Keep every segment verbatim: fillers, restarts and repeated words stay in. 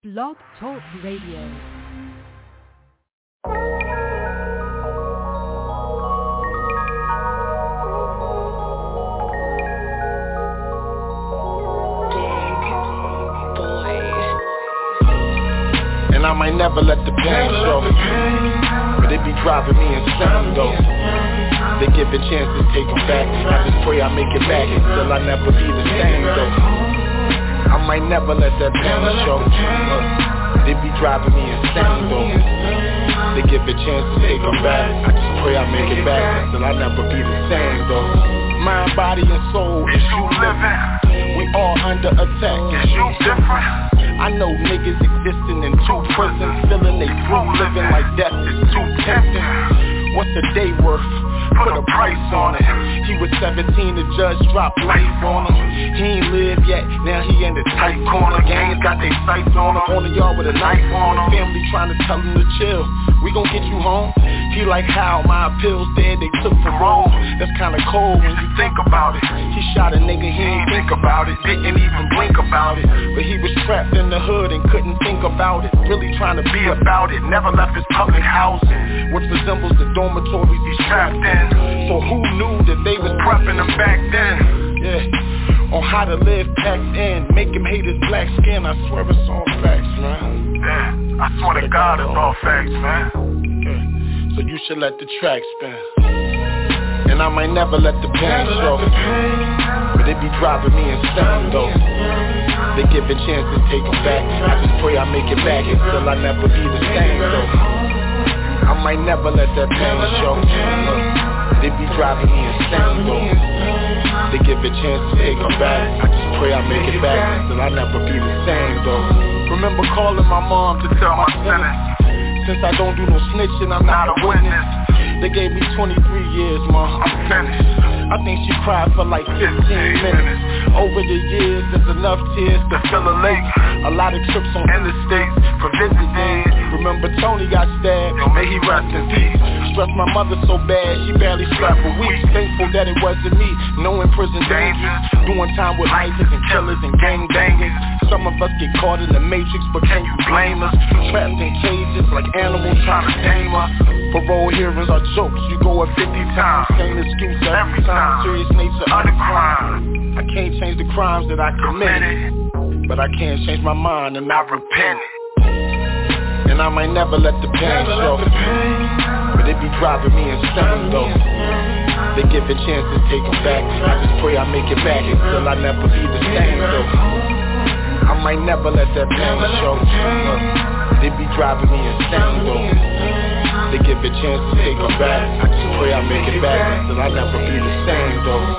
Blog Talk Radio. I might never let the pain show, but it be driving me insane though. They give a chance to take them back. I just pray I make it back, and still I never be the same though. I might never let that pain show, but it be driving me insane though. They give a chance to take them back. I just pray I make it back, and still I never be the same though. Mind, body, and soul, is you living? We all under attack, is you different? I know niggas existing in two prisons, feeling they through, living like death is too tempting. What's a day worth? Put a price on it. He was seventeen, the judge dropped life on him. He ain't lived yet, now he in the tight corner. Gangs got their sights on him, on the yard with a knife on him. Family trying to tell him to chill, we gon' get you home. He like how my appeals dead, they took parole. That's kinda cold when you think about it. He shot a nigga, he ain't think about it, didn't even blink about it. But he was trapped in the hood and couldn't think about it. Really trying to be about it, never left his public housing, which resembles the dormitories he's trapped in. So who knew that they was prepping him back then? Yeah, on how to live packed in, make him hate his black skin. I swear it's all facts, man. Yeah, I swear to God it's all facts, man. Yeah. So you should let the track spin. And I might never let the pain show, but it be driving me insane though. They give a chance to take them back. I just pray I make it back, and still I never be the same though. I might never let that pain show, but it be driving me insane though. They give a chance to take them back. I just pray I make it back, and still I never be the same though. Remember calling my mom to tell my sentence. Since I don't do no snitching, I'm not a witness. They gave me twenty-three years, ma, I'm finished. I think she cried for like fifteen minutes. Over the years, there's enough tears to fill a lake. A lot of trips on interstates for visit days. Remember Tony got stabbed, may he rest in peace. Stressed my mother so bad, she barely slept for weeks. Thankful that it wasn't me, knowing prison dangers, doing time with ISIS and killers and gang bangers. Some of us get caught in the matrix, but can you blame us? Trapped in cages like animals trying to tame us. Parole hearings are jokes, you go a fifty times. Same excuse every time, serious nature of the crime. I can't change the crimes that I committed, but I can change my mind and not repent. And I might never let the pain show, but it be driving me insane though. They give a chance to take them back. I just pray I make it back, and still I never be the same though. I might never let that pain show, but it be driving me insane though. They give a chance to take them back. I just pray I make it back, and still I never be the same though.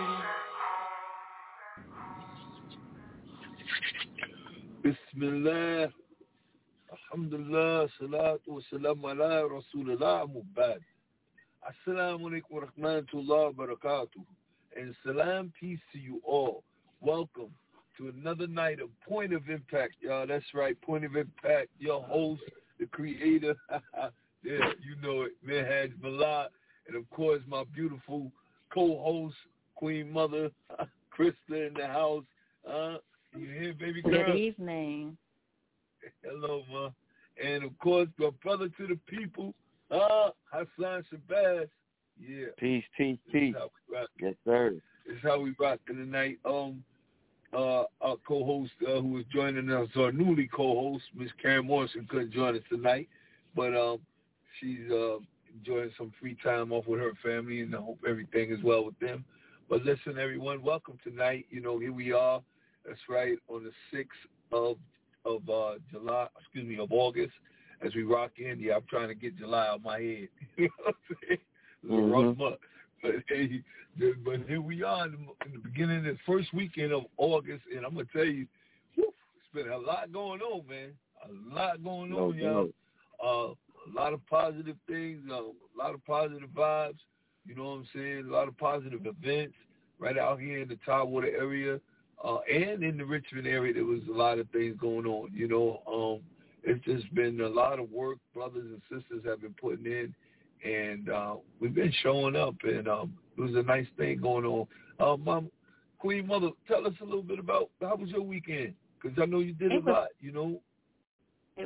Bismillah, alhamdulillah, salatu wa salam ala rasulullah, mubad. Assalamu alaikum wa rahmatullahi wa barakatuh. And salam, peace to you all. Welcome to another night of Point of Impact, y'all. That's right, Point of Impact. Your host, the creator, yeah, you know it, Minhaj Malad. And of course, my beautiful co-host, Queen Mother, Krista in the house. Uh, You here, baby girl? Good evening. Hello, ma. And of course, my brother to the people, uh, Hassan Shabazz. Yeah. Peace, peace, peace. Yes, sir. This is how we rock tonight. Um, uh, our co-host uh, who is joining us, our newly co-host, Miss Karen Morrison, couldn't join us tonight, but um, she's uh, enjoying some free time off with her family, and I hope everything is well with them. But listen, everyone, welcome tonight. You know, here we are. That's right, on the sixth of of uh, July, excuse me, of August, as we rock in. Yeah, I'm trying to get July out of my head. You know what I'm saying? It's mm-hmm. a rough month. But, hey, but here we are in the, in the beginning of the first weekend of August, and I'm going to tell you, whew, it's been a lot going on, man. A lot going on, no, y'all. Uh, a lot of positive things, uh, a lot of positive vibes, you know what I'm saying? A lot of positive events right out here in the Tidewater area. Uh, and in the Richmond area, there was a lot of things going on. You know, um, it's just been a lot of work brothers and sisters have been putting in, and uh, we've been showing up, and um, it was a nice thing going on. Uh, Mom, Queen Mother, tell us a little bit about how was your weekend? Because I know you did it a was, lot, you know.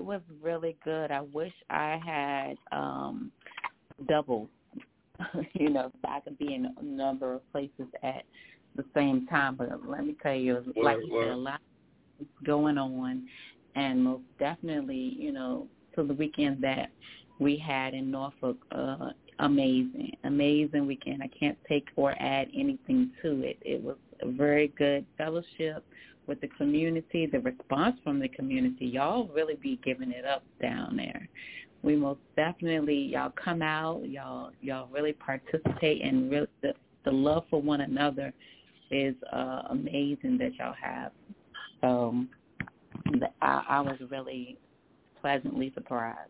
it was really good. I wish I had um, double, you know, so I could be in a number of places at the same time. But let me tell you, it was, like you said, a lot going on, and most definitely, you know, to the weekend that we had in Norfolk, uh, amazing, amazing weekend. I can't take or add anything to it. It was a very good fellowship with the community, the response from the community. Y'all really be giving it up down there. We most definitely, y'all come out, y'all y'all really participate, and really the, the love for one another is uh, amazing that y'all have. Um, I, I was really pleasantly surprised.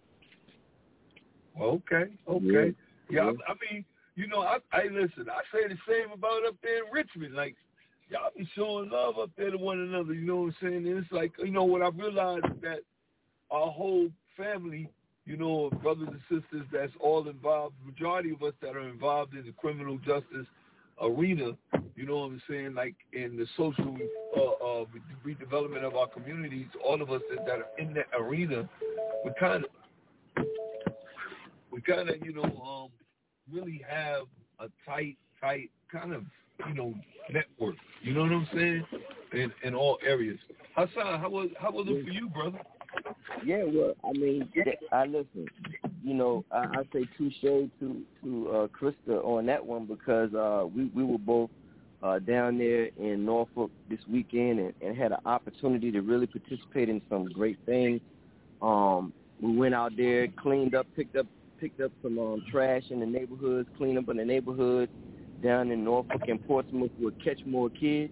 Okay, okay. Yeah, I, I mean, you know, I, I listen, I say the same about up there in Richmond. Like, y'all be showing love up there to one another, you know what I'm saying? And it's like, you know, what I realized is that our whole family, you know, brothers and sisters that's all involved, the majority of us that are involved in the criminal justice arena, you know what I'm saying, like in the social uh, uh, redevelopment of our communities, all of us that, that are in that arena, we kind of, we kind of, you know, um, really have a tight, tight kind of, you know, network. You know what I'm saying? In in all areas. Hassan, how was how was it for you, brother? Yeah, well, I mean, I listen. You know, I, I say touche to to uh, Krista on that one because uh, we we were both uh, down there in Norfolk this weekend and, and had an opportunity to really participate in some great things. Um, we went out there, cleaned up, picked up picked up some um, trash in the neighborhoods, cleaned up in the neighborhoods down in Norfolk and Portsmouth with Catch More Kids.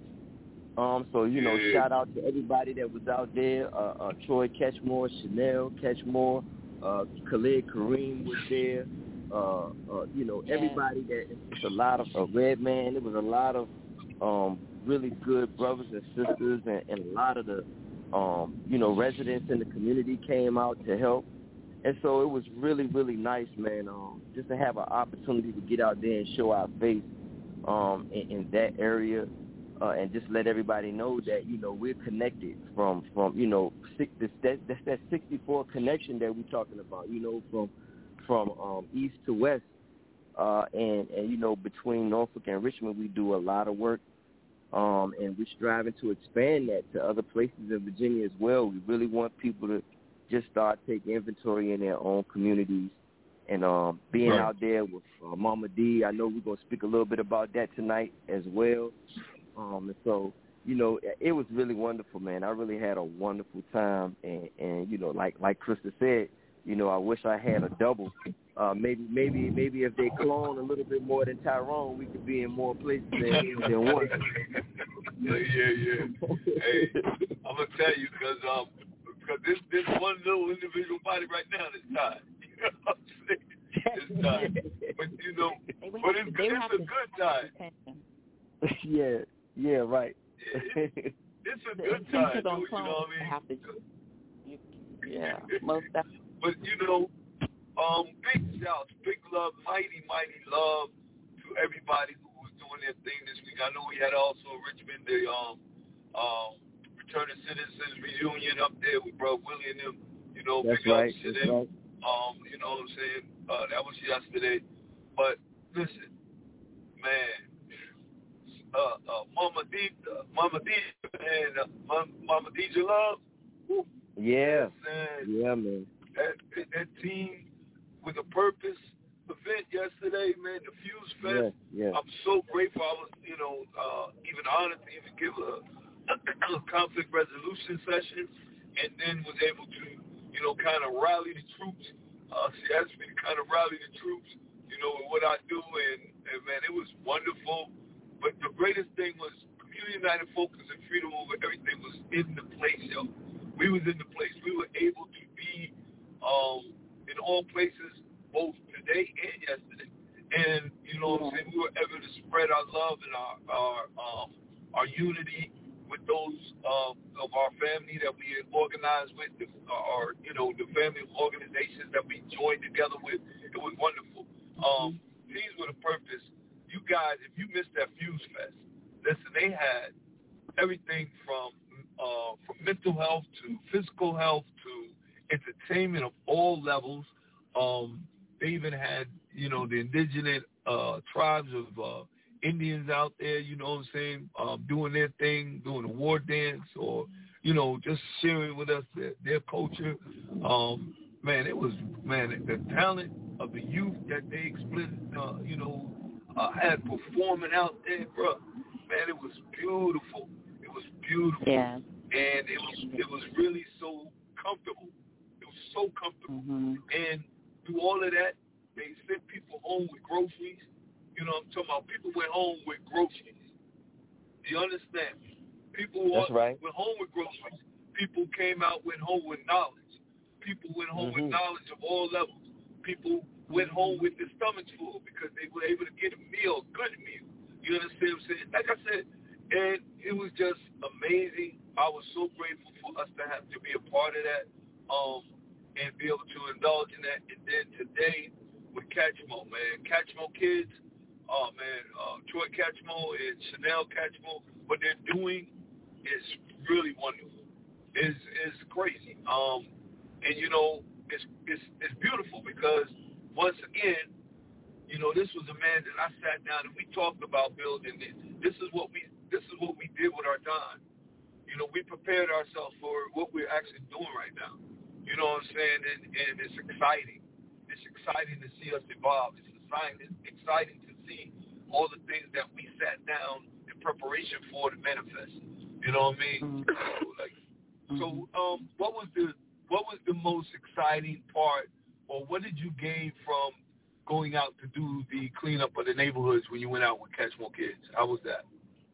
Um, so, you know, yeah. shout out to everybody that was out there. Uh, uh, Troy Catchmore, Chanel Catchmore, uh, Khalid Kareem was there. Uh, uh, you know, yeah. everybody that, it's a lot of, a Red Man, it was a lot of um, really good brothers and sisters and, and a lot of the, um, you know, residents in the community came out to help. And so it was really, really nice, man, um, just to have an opportunity to get out there and show our face um, in, in that area. Uh, and just let everybody know that, you know, we're connected from, from you know, six, that, that's that sixty-four connection that we're talking about, you know, from from um, east to west. Uh, and, and, you know, between Norfolk and Richmond, we do a lot of work, um, and we're striving to expand that to other places in Virginia as well. We really want people to just start taking inventory in their own communities and um, being right. out there with uh, Mama D. I know we're going to speak a little bit about that tonight as well. Um, and so, you know, it was really wonderful, man. I really had a wonderful time. And, and you know, like like Krista said, you know, I wish I had a double. Uh, maybe maybe, maybe if they clone a little bit more than Tyrone, we could be in more places than, than one. Yeah, yeah, yeah. Hey, I'm going to tell you because um, cause this, this one little individual body right now is tired. You know what I'm saying? It's tired. But, you know, but it's, it's a good time. Yeah. Yeah, right. It, it's a good time, dude, you know what I mean? Have to, you, yeah, most definitely. But, you know, um, big shouts, big love, mighty, mighty love to everybody who was doing their thing this week. I know we had also Richmond, the um, um, Returning Citizens reunion up there with Bro Willie and them. You know, That's big right. ups to That's them. right. Um, you know what I'm saying? Uh, that was yesterday. But, listen, man. Uh, uh, Mama D, uh, Mama D, and uh, Mama D Love. Woo. Yeah, and yeah, man. That, that team with a purpose event yesterday, man. The Fuse Fest. Yeah, yeah. I'm so grateful. I was, you know, uh, even honored to even give a, a conflict resolution session, and then was able to, you know, kind of rally the troops. Uh, she asked me to kind of rally the troops, you know, in what I do, and, and man, it was wonderful. But the greatest thing was Community United Focus and Freedom Over Everything was in the place, yo. We was in the place. We were able to be um, in all places, both today and yesterday. And, you know what I'm saying, we were able to spread our love and our our, um, our unity with those uh, of our family that we organized with, the, or, you know, the family organizations that we joined together with. It was wonderful. Um, Teams with a Purpose. You guys, if you missed that Fuse Fest, listen, they had everything from uh, from mental health to physical health to entertainment of all levels. Um, they even had, you know, the indigenous uh, tribes of uh, Indians out there, you know what I'm saying, um, doing their thing, doing a war dance, or, you know, just sharing with us their, their culture. Um, man, it was, man, the talent of the youth that they split, uh, you know, uh, had performing out there, bro. Man, it was beautiful. It was beautiful. Yeah. And it was, it was really so comfortable. It was so comfortable. Mm-hmm. And through all of that, they sent people home with groceries. You know what I'm talking about? People went home with groceries. Do you understand? People That's went, right. went home with groceries. People came out, went home with knowledge. People went home mm-hmm. with knowledge of all levels. People went home with their stomachs full because they were able to get a meal, a good meal. You understand what I'm saying? Like I said, and it was just amazing. I was so grateful for us to have to be a part of that, um, and be able to indulge in that. And then today with Catchmo, man, Catchmo kids, oh man, uh, Troy Catchmo and Chanel Catchmo, what they're doing is really wonderful. It's, it's crazy. Um, and you know, it's, it's, it's beautiful because once again, you know, this was a man that I sat down and we talked about building it. This is what we, this is what we did with our time. You know, we prepared ourselves for what we're actually doing right now. You know what I'm saying? And, and it's exciting. It's exciting to see us evolve. It's exciting, it's exciting to see all the things that we sat down in preparation for to manifest. You know what I mean? Mm-hmm. So, like, so um, what was the what was the most exciting part, or what did you gain from going out to do the cleanup of the neighborhoods when you went out with Catchmo Kids? How was that?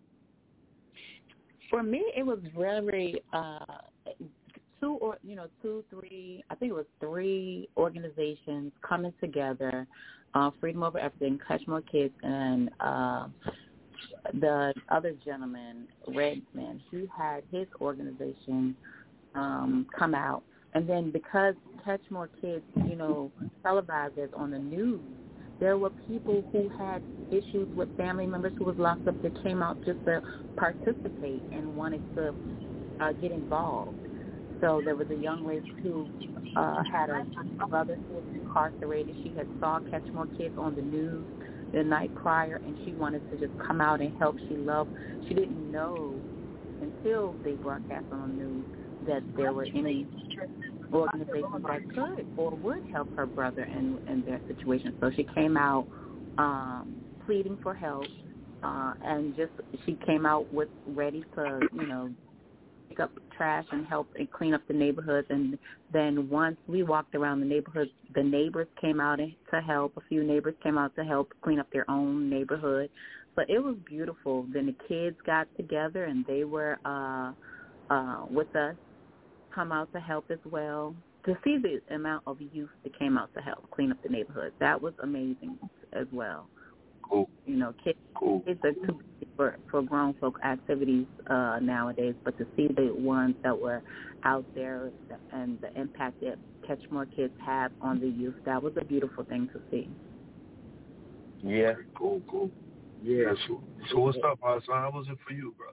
For me, it was very uh, two or you know two, three. I think it was three organizations coming together. Uh, Freedom Over Everything, Catchmo Kids, and uh, the other gentleman, Redman. He had his organization um, come out, and then because Catchmo Kids, you know, televised it on the news, there were people who had issues with family members who was locked up that came out just to participate and wanted to uh, get involved. So there was a young lady who uh, had a brother who was incarcerated. She had saw Catchmo Kids on the news the night prior, and she wanted to just come out and help. She loved, she didn't know until they broadcast on the news that there were any organizations that could or would help her brother in, in their situation. So she came out um, pleading for help, uh, and just she came out with ready to, you know, pick up trash and help and clean up the neighborhoods. And then once we walked around the neighborhood, the neighbors came out to help. A few neighbors came out to help clean up their own neighborhood. But it was beautiful. Then the kids got together and they were uh, uh, with us, come out to help as well. To see the amount of youth that came out to help clean up the neighborhood, that was amazing as well. Cool. You know, kids, cool. kids are too busy for, for grown folk activities uh, nowadays, but to see the ones that were out there and the impact that Catchmo Kids have on the youth, that was a beautiful thing to see. Yeah. Cool, cool. Yeah. So, so what's up, Hassan? How was it for you, bro?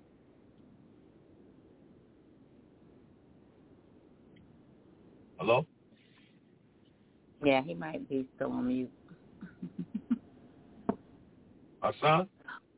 Hello? Yeah, he might be still on mute. Hassan?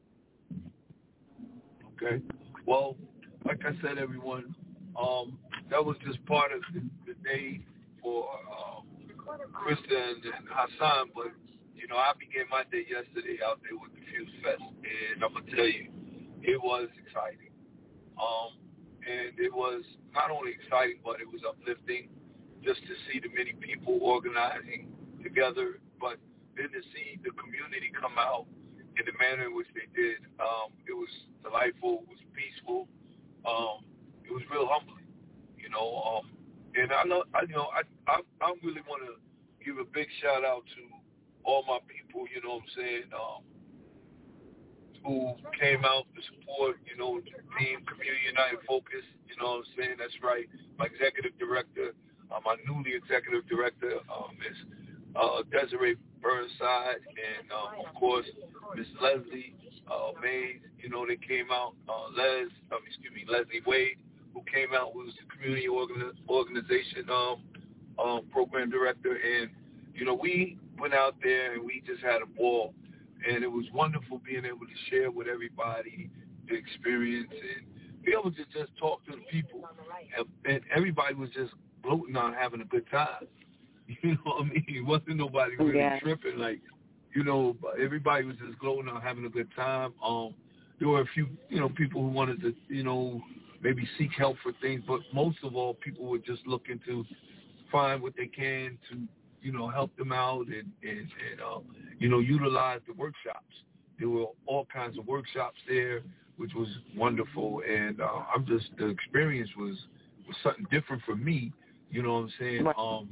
Okay. Well, like I said, everyone, um, that was just part of the, the day for um, Krista and, and Hassan. But, you know, I began my day yesterday out there with the Fuse Fest. And I'm going to tell you, it was exciting. Um, and it was not only exciting, but it was uplifting just to see the many people organizing together, but then to see the community come out in the manner in which they did. Um, it was delightful. It was peaceful. Um, it was real humbling, you know. Um, and I know, I, you know, I, I, I really want to give a big shout out to all my people, you know what I'm saying, um, who came out to support, you know, the team, Community United Focus, you know what I'm saying. That's right. My executive director, uh, my newly executive director, um, is uh, Desiree Burnside, and um, of course, Miss Leslie uh, Mays. You know, they came out. Uh, Les, um, excuse me, Leslie Wade, who came out, who was the community organ- organization um, um, program director. And, you know, we went out there and we just had a ball. And it was wonderful being able to share with everybody the experience and be able to just talk to the people. And, and everybody was just gloating on having a good time. You know what I mean? It wasn't nobody really yeah. tripping. Like, you know, everybody was just gloating on having a good time. Um, there were a few, you know, people who wanted to, you know, maybe seek help for things, but most of all, people were just looking to find what they can to, you know, help them out and, and, and uh, you know, utilize the workshops. There were all kinds of workshops there, which was wonderful. And uh, I'm just, the experience was, was something different for me, you know what I'm saying, um,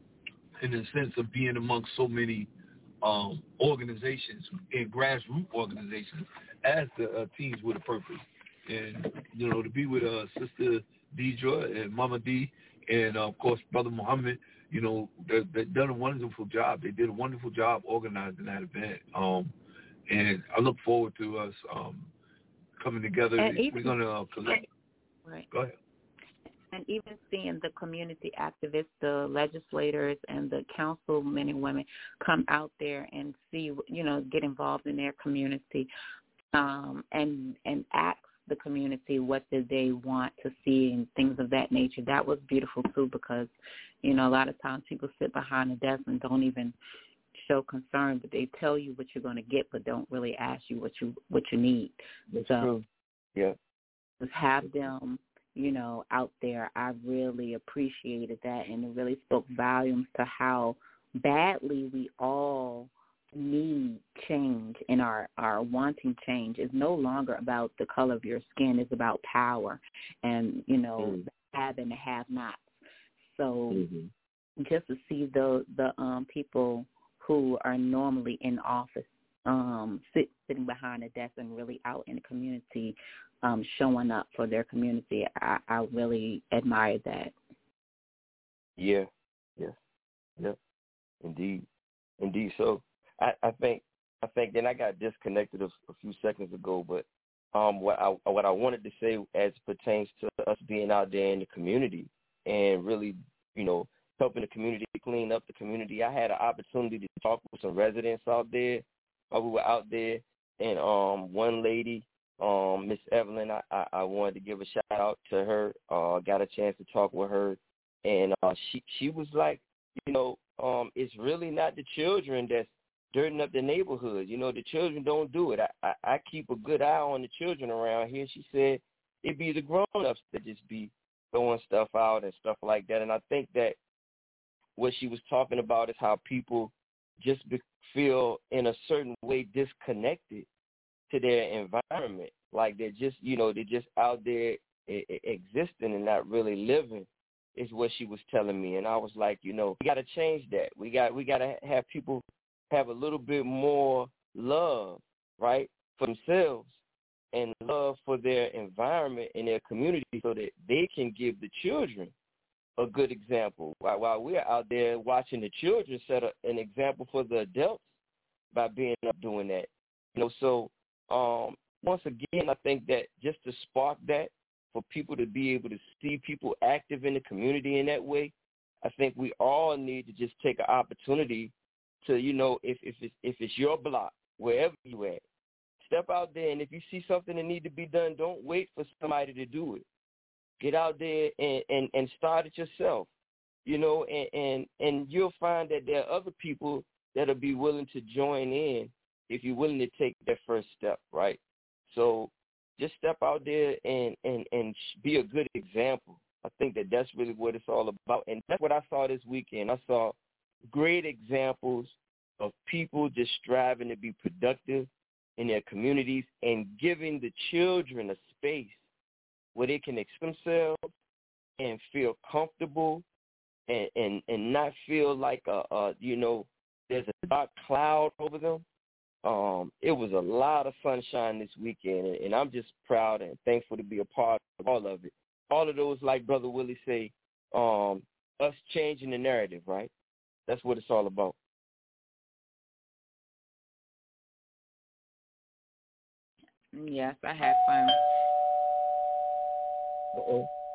in the sense of being amongst so many um, organizations and grassroots organizations as the uh, Teens with a Purpose. And, you know, to be with uh, Sister Deidre and Mama D and, uh, of course, Brother Muhammad, you know, they, they've done a wonderful job. They did a wonderful job organizing that event. Um, and I look forward to us um, coming together. Even, We're going to uh, collect. Right. Go ahead. And even seeing the community activists, the legislators, and the councilmen and women come out there and see, you know, get involved in their community um, and and ask the community what do they want to see and things of that nature. That was beautiful, too, because, you know, a lot of times people sit behind a desk and don't even show concern, but they tell you what you're going to get but don't really ask you what you what you need. That's so true. Yeah. Just have them, you know, out there. I really appreciated that, and it really spoke volumes to how badly we all need change and our, our wanting change. Is no longer about the color of your skin. It's about power and, you know, mm. the have and the have-nots. So mm-hmm. just to see the, the um, people who are normally in office um, sit, sitting behind a desk and really out in the community Um, showing up for their community, I, I really admire that. Yeah, yes, yeah, indeed, indeed. So I, I think, I think. Then I got disconnected a, a few seconds ago, but um, what I what I wanted to say as pertains to us being out there in the community and really, you know, helping the community clean up the community. I had an opportunity to talk with some residents out there while we were out there, and um, one lady. Um, Miss Evelyn, I, I, I wanted to give a shout out to her. Uh, got a chance to talk with her, and uh, she she was like, you know, um, it's really not the children that's dirtying up the neighborhood. You know, the children don't do it. I, I, I keep a good eye on the children around here. She said it be the grown-ups that just be throwing stuff out and stuff like that. And I think that what she was talking about is how people just be, feel in a certain way disconnected to their environment, like they're just, you know, they're just out there I- I existing and not really living, is what she was telling me. And I was like, you know, we got to change that. We got, we got to have people have a little bit more love, right, for themselves and love for their environment and their community, so that they can give the children a good example. While, while we're out there watching the children set a, an example for the adults by being up doing that, you know. So. Um, once again, I think that just to spark that, for people to be able to see people active in the community in that way, I think we all need to just take an opportunity to, you know, if, if, it's, if it's your block, wherever you at, step out there, and if you see something that need to be done, don't wait for somebody to do it. Get out there and, and, and start it yourself, you know, and, and, and you'll find that there are other people that will be willing to join in if you're willing to take that first step, right? So just step out there and, and, and be a good example. I think that that's really what it's all about. And that's what I saw this weekend. I saw great examples of people just striving to be productive in their communities and giving the children a space where they can express themselves and feel comfortable and, and, and not feel like, a, a, you know, there's a dark cloud over them. Um, it was a lot of sunshine this weekend, and, and I'm just proud and thankful to be a part of all of it. All of those, like Brother Willie say, um, us changing the narrative, right? That's what it's all about. Yes, I had fun. Uh-oh.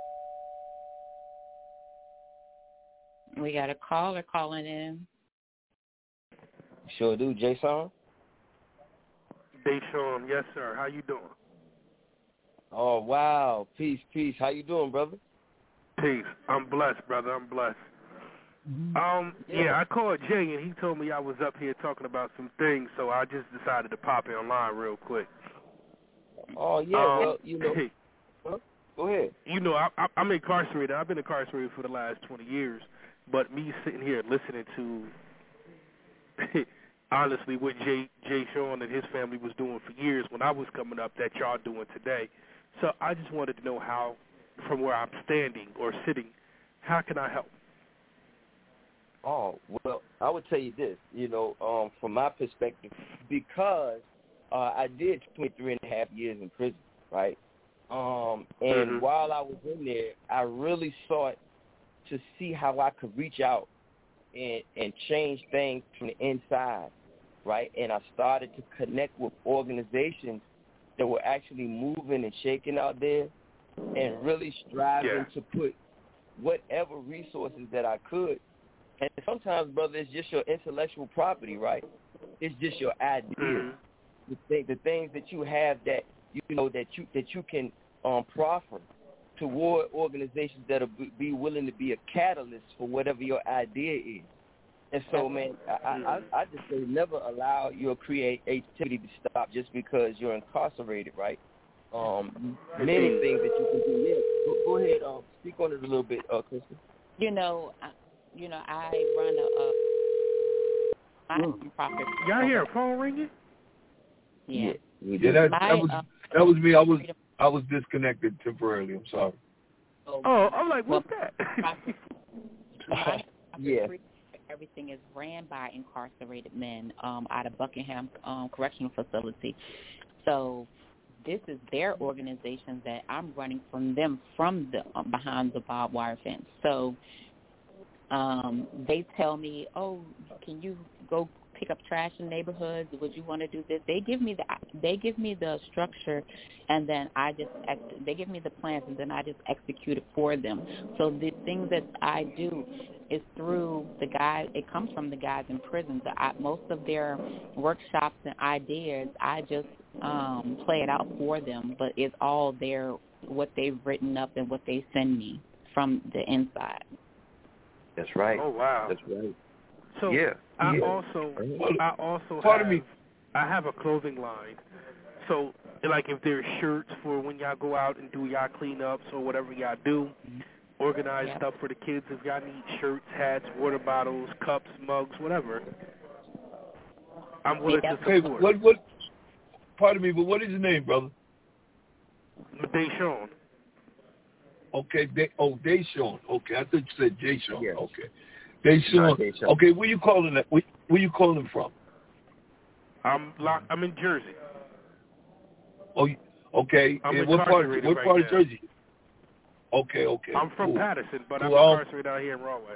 We got a caller calling in. Sure do, Jason. Deshaun, yes, sir. How you doing? Oh, wow. Peace, peace. How you doing, brother? Peace. I'm blessed, brother. I'm blessed. Mm-hmm. Um, yeah. yeah, I called Jay, and he told me I was up here talking about some things, so I just decided to pop in online real quick. Oh, yeah, um, well, you know. Huh? Go ahead. You know, I, I, I'm incarcerated. I've been incarcerated for the last twenty years, but me sitting here listening to, honestly, what Jay, Jay Sean and his family was doing for years when I was coming up that y'all doing today. So I just wanted to know how, from where I'm standing or sitting, how can I help? Oh, well, I would tell you this, you know, um, from my perspective, because uh, I did twenty-three and a half years in prison, right? Um, and mm-hmm. while I was in there, I really sought to see how I could reach out and, and change things from the inside, right? And I started to connect with organizations that were actually moving and shaking out there and really striving yeah. to put whatever resources that I could. And sometimes, brother, it's just your intellectual property, right? It's just your ideas, mm-hmm. the, th- the things that you have that you know that you that you can um, proffer toward organizations that'll be willing to be a catalyst for whatever your idea is. And so, man, I, I, I just say never allow your creativity to stop just because you're incarcerated, right? Um, many things that you can do. Yeah, go, go ahead, um, speak on it a little bit, uh, Kristen. You know, I, you know, I run a, a my profit. Y'all hear a phone ringing? Yeah, yeah, yeah that, my, that was uh, that was me. I was I was disconnected temporarily. I'm sorry. Oh, I'm like, what's that? my yeah. Everything is ran by incarcerated men um, out of Buckingham um, Correctional Facility. So this is their organization that I'm running from them from the um, behind the barbed wire fence. So um, they tell me, oh, can you go pick up trash in neighborhoods? Would you want to do this? They give me the they give me the structure, and then I just ex- they give me the plans, and then I just execute it for them. So the things that I do is through the guys. It comes from the guys in prison. The, I, most of their workshops and ideas, I just um, play it out for them. But it's all their what they've written up and what they send me from the inside. That's right. Oh wow. That's right. So yeah. I yeah. also I also Pardon have me. I have a clothing line. So like if there's shirts for when y'all go out and do y'all cleanups or whatever y'all do, organize yeah. stuff for the kids if y'all need shirts, hats, water bottles, cups, mugs, whatever. I'm willing yeah. to support. Okay, what what? Pardon me, but what is your name, brother? Deshaun. Okay, they, oh, Deshaun. Okay, I thought you said Jason. Yes. Okay, Deshaun. Deshaun. Okay, where you calling that? Where, where you calling from? I'm lock, I'm in Jersey. Oh, okay. I'm and what part? Of, incarcerated what right part now. of Jersey? Okay, okay. I'm from cool. Patterson, but cool. I'm incarcerated out here in Rahway.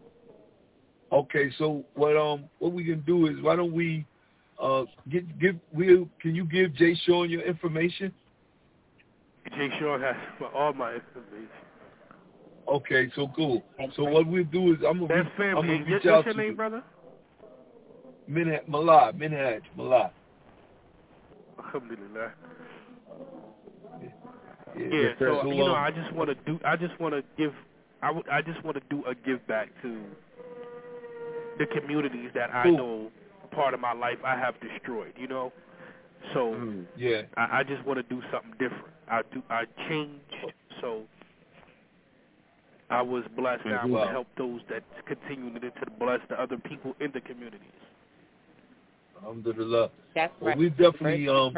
Okay, so what um what we can do is why don't we uh get give we can you give Jay Sean your information? Jay Sean has all my information. Okay, so cool. So what we'll do is I'm gonna That's reach, family. I'm gonna reach What's out your to name, you. brother? Minhaj Malad, Minhaj Malad. Alhamdulillah. Yeah, Yeah, yes, so, so you know, um, I just want to do. I just want to give. I, w- I just want to do a give back to the communities that I cool. know part of my life I have destroyed. You know, so mm, yeah, I, I just want to do something different. I do. I changed, so I was blessed. Now I wow. want to help those that continue to, to bless the other people in the communities. Alhamdulillah. That's well, right. we definitely um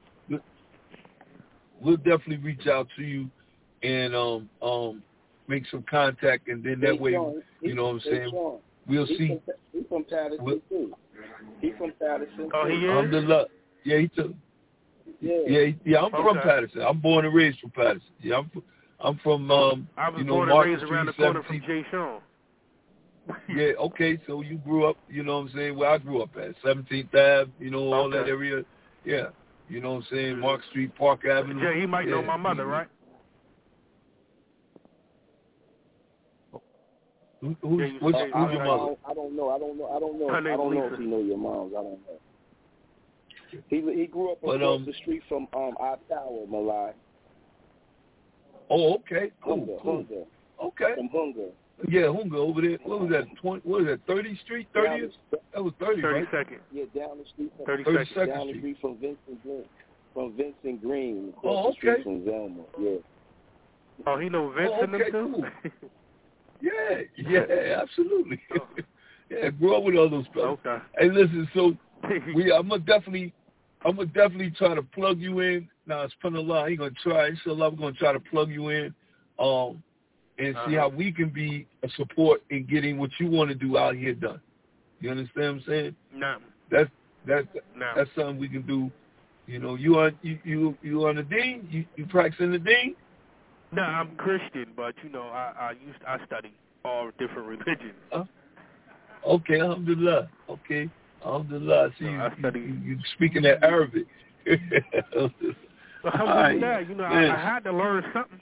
we'll definitely reach out to you and um um make some contact, and then that way, you know what I'm saying, we'll he's see. From, he's from Patterson we'll, too. He's from Patterson. Oh, he is. Alhamdulillah. Yeah, he took. Yeah, yeah, yeah. I'm okay. from Patterson. I'm born and raised from Patterson. Yeah, I'm. I'm from um, I was you know, born and Market raised Street, around the corner seventeen. from Jay Sean. Yeah, okay, so you grew up, you know what I'm saying, where I grew up at, seventeenth Avenue, you know, all okay. that area. Yeah, you know what I'm saying, mm-hmm. Mark Street, Park Avenue. Jay, he might yeah. know my mother, right? Who, who's Yeah, you what's, say- who's I, your I, mother? don't, I don't know. I don't know. I don't know. Her I name's don't know Lisa. if you know your moms. I don't know. He he grew up But, across um, the street from um our tower, Malai. Oh, okay. Cool, Hunger, cool. Hunger, Okay. from Hunger. Yeah, Hunga over there. What was that? Twenty? What was that? thirtieth Street? thirtieth? That was thirty, right? thirty-second. Yeah, down the street from thirty-second. thirty-second down the Street. street from Vincent Green, from Vincent Green. Across Oh, the street okay. from Zelma. Yeah. Oh, he know Vince Oh, and them okay, too? cool. Yeah, yeah, absolutely. Oh. Yeah, grew up with all those brothers. Okay. Hey, listen, so we, I'm gonna definitely, I'm gonna definitely try to plug you in. Now it's putting a lot. He gonna try. Inshallah, we're gonna try to plug you in, um, and see Uh-huh. how we can be a support in getting what you want to do out here done. You understand what I'm saying? No. That's that's No. that's something we can do. You know, you on you you you on the deen? You you practicing the deen? No, I'm Christian, but you know, I I used I study all different religions. Huh? Okay, alhamdulillah. Okay, alhamdulillah. I see No, you, I study. you, you speaking that Arabic. Alhamdulillah, you know, I, I had to learn something.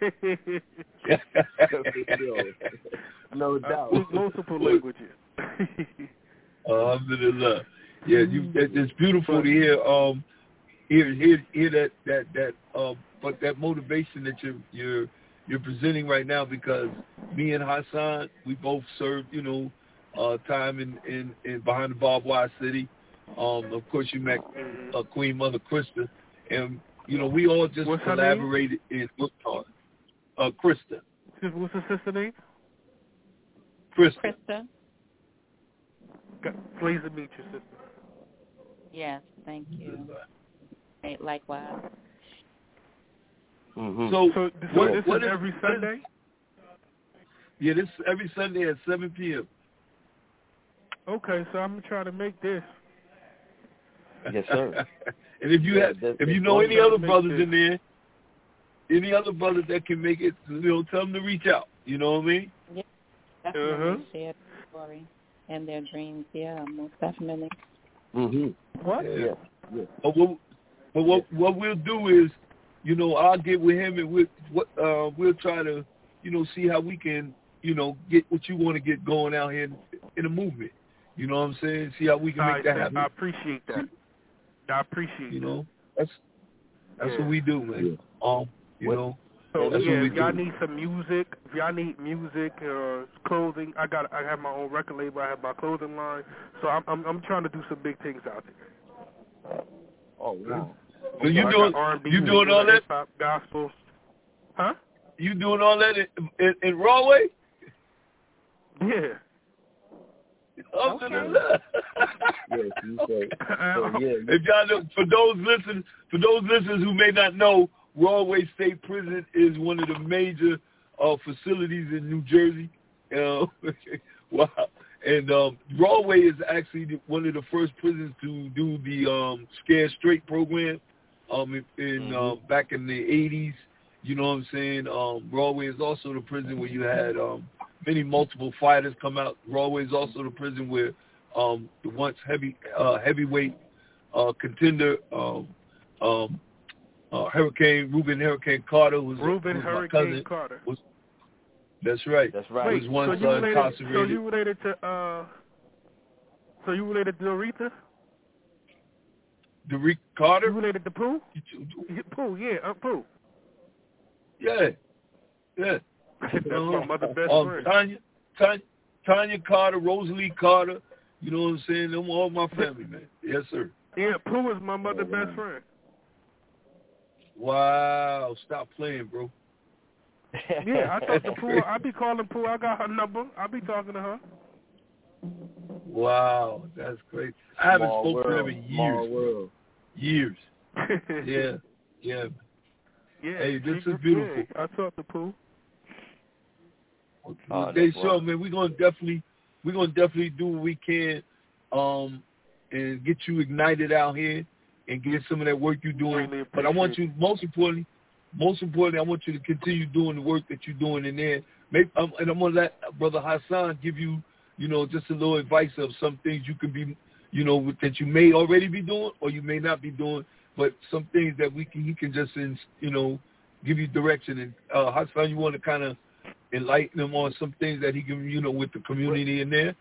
No I doubt. speak multiple languages. Alhamdulillah. Yeah, you. It, it's beautiful to hear. Um, hear hear hear that that that um, but that motivation that you're you're you're presenting right now, because me and Hassan, we both served, you know, uh, time in, in, in behind the barbed wire city. Um, of course, you met uh, Queen Mother Krista, and you know we all just What's her collaborated in Mukhtar. Uh, Krista. What's her sister name? Krista. Krista? Got- Pleased to meet you, sister. Yes, thank you. Hey, likewise. Mm-hmm. So, So, so what, this what is is every what is- Sunday? Yeah, this is every Sunday at seven p.m. Okay, so I'm gonna try to make this. Yes, sir. And if you Yeah, have, that's- if you that's know one any way to other make brothers this. in there, any other brothers that can make it, you know, tell them to reach out. You know what I mean? Definitely Uh-huh. share their story and their dreams. Yeah, most definitely. Mm-hmm. What? Yeah. Yeah. Yeah. But what, but what, what we'll do is, you know, I'll get with him and we'll, what, uh, we'll try to, you know, see how we can, you know, get what you want to get going out here in, in a movement. You know what I'm saying? See how we can All make right, that sis, happen. I appreciate that. I appreciate You that. know, that's that's Yeah. what we do, man. Um, you What- know, So that's yeah, what we if y'all do. need some music, if y'all need music or clothing, I got I have my own record label. I have my clothing line. So I'm I'm, I'm trying to do some big things out there. Oh, wow. So you I doing got R and B, you doing all that? hip hop, gospel, huh? You doing all that in, in, in Broadway? Yeah. Alhamdulillah. Yes, you say. So, yeah. you- If y'all know, for those listen, for those listeners who may not know, Broadway State Prison is one of the major uh, facilities in New Jersey. Uh, wow. And um, Broadway is actually the, one of the first prisons to do the um, Scared Straight program. Um, in, in Mm-hmm. uh, back in the eighties, you know what I'm saying. Um, Broadway is also the prison where you had um, many multiple fighters come out. Broadway is also the prison where um, the once heavy uh, heavyweight uh, contender um, um, uh, Hurricane Reuben Hurricane Carter was Reuben was my Hurricane cousin. Carter. Was, that's right. That's right. Was Wait, once so you uh, related? incarcerated. So you related to? Uh, so you related to Aretha? Derek You Carter. related to Pooh? Yeah, Pooh, yeah, uh, Pooh. Yeah, yeah. That's my mother's best um, friend. Tanya, Tanya, Tanya Carter, Rosalie Carter. You know what I'm saying? Them all my family, man. Yes, sir. Yeah, Pooh is my mother's Oh, wow. best friend. Wow. Stop playing, bro. Yeah, I talk to Pooh. I be calling Pooh. I got her number. I be talking to her. Wow, that's great. I haven't Small spoken to world, them in small years. world. Years. Yeah, yeah. Yeah. Hey, this she- is beautiful. Yeah, I talk to Pooh. Oh, they that's sure, right. man. We're gonna definitely, we're gonna definitely do what we can, um, and get you ignited out here and get some of that work you're doing. Really But I want appreciate you, most importantly, most importantly, I want you to continue doing the work that you're doing in there. Maybe, um, and I'm gonna let Brother Hassan give you, you know, just a little advice of some things you can be, you know, that you may already be doing or you may not be doing, but some things that we can, he can just, you know, give you direction. And uh, Hassan, you want to kind of enlighten him on some things that he can, you know, with the community in there?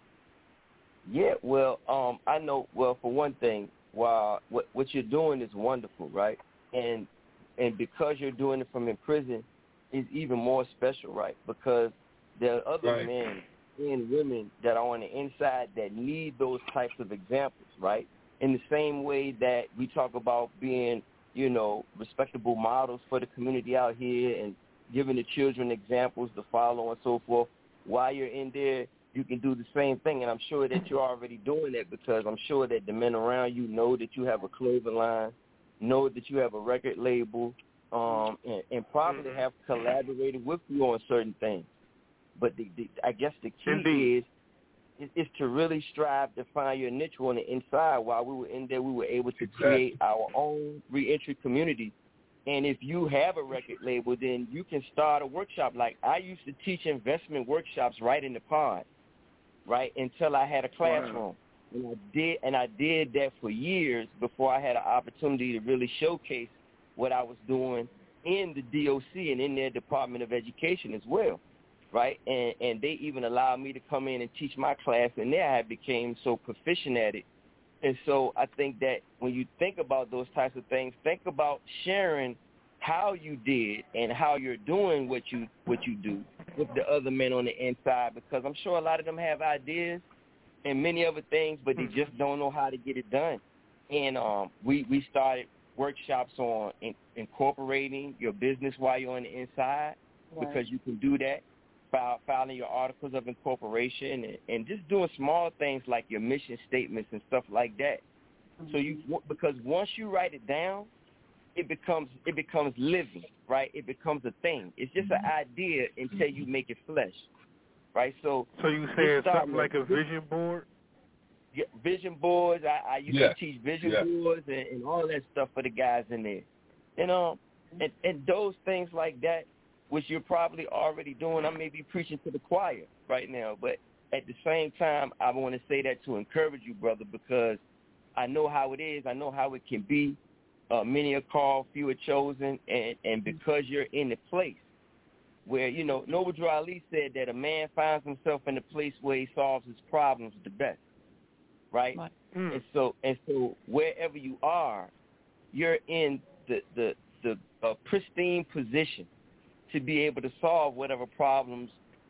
Yeah, well, um, I know. Well, for one thing, while what what you're doing is wonderful, right? And and because you're doing it from in prison, is even more special, right? Because there are other right. men and women that are on the inside that need those types of examples, right? In the same way that we talk about being, you know, respectable models for the community out here and giving the children examples to follow and so forth. While you're in there, you can do the same thing, and I'm sure that you're already doing that because I'm sure that the men around you know that you have a clothing line, know that you have a record label, um, and, and probably have collaborated with you on certain things. But the, the, I guess the key Indeed. is, is is to really strive to find your niche on the inside. While we were in there, we were able to exactly. create our own reentry community. And if you have a record label, then you can start a workshop. Like I used to teach investment workshops right in the pod, right, until I had a classroom. Wow. And I did and I did that for years before I had an opportunity to really showcase what I was doing in the D O C and in their Department of Education as well, right? And and they even allowed me to come in and teach my class, and there I became so proficient at it. And so I think that when you think about those types of things, think about sharing how you did and how you're doing what you what you do with the other men on the inside, because I'm sure a lot of them have ideas and many other things, but they just don't know how to get it done. And um, we, we started workshops on in, incorporating your business while you're on the inside, right, because you can do that, file, filing your articles of incorporation and, and just doing small things like your mission statements and stuff like that. Mm-hmm. So you because once you write it down, it becomes it becomes living, right? It becomes a thing. It's just an idea until you make it flesh, right? So so you saying something like a vision board? Yeah, vision boards. I, I used yeah. to teach vision yeah. boards and, and all that stuff for the guys in there. And um, and, and those things like that, which you're probably already doing. I may be preaching to the choir right now, but at the same time, I want to say that to encourage you, brother, because I know how it is. I know how it can be. Uh, many are called, few are chosen, and, and because you're in the place where, you know, Noble Drew Ali said that a man finds himself in the place where he solves his problems the best, right? right. Mm. And so, and so, wherever you are, you're in the the the uh, pristine position to be able to solve whatever problems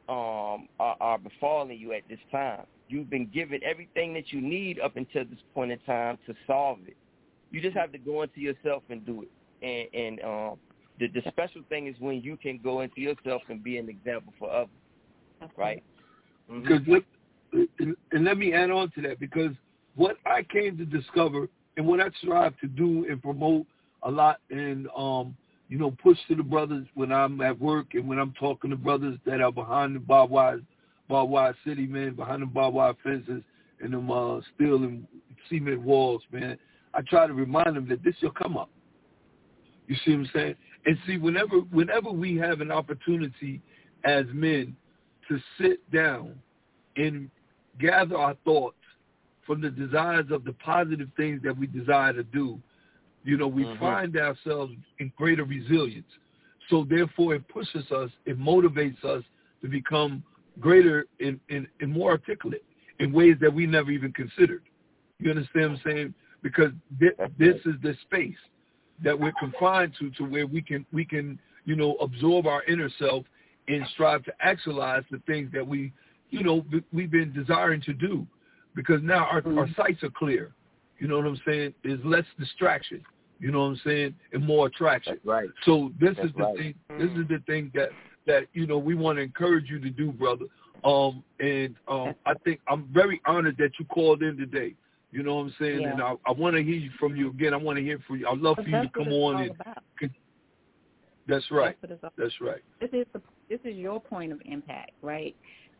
um, are, are befalling you at this time. You've been given everything that you need up until this point in time to solve it. You just have to go into yourself and do it. And, and um, the, the special thing is when you can go into yourself and be an example for others, right? Because mm-hmm. what, and, and let me add on to that, because what I came to discover and what I strive to do and promote a lot and, um, you know, push to the brothers when I'm at work and when I'm talking to brothers that are behind the barbed wire, barbed wire city, man, behind the barbed wire fences and them uh, steel and cement walls, man. I try to remind them that this will come up. You see what I'm saying? And see, whenever whenever we have an opportunity as men to sit down and gather our thoughts from the desires of the positive things that we desire to do, you know, we mm-hmm. find ourselves in greater resilience. So therefore it pushes us, it motivates us to become greater and, and, and more articulate in ways that we never even considered. You understand what I'm saying? Because th- this is the space that we're confined to, to where we can, we can, you know, absorb our inner self and strive to actualize the things that we, you know, we've been desiring to do. Because now our, mm-hmm. our sights are clear. You know what I'm saying? There's less distraction. You know what I'm saying? And more attraction. That's right. So this That's is the right. thing. This is the thing that, that you know we want to encourage you to do, brother. Um, and um, I think I'm very honored that you called in today. You know what I'm saying? Yeah. And I, I want to hear you from you again. I want to hear from you. I'd love for you to come on and. About. That's right. That's, that's right. This is the, this is your point of impact, right?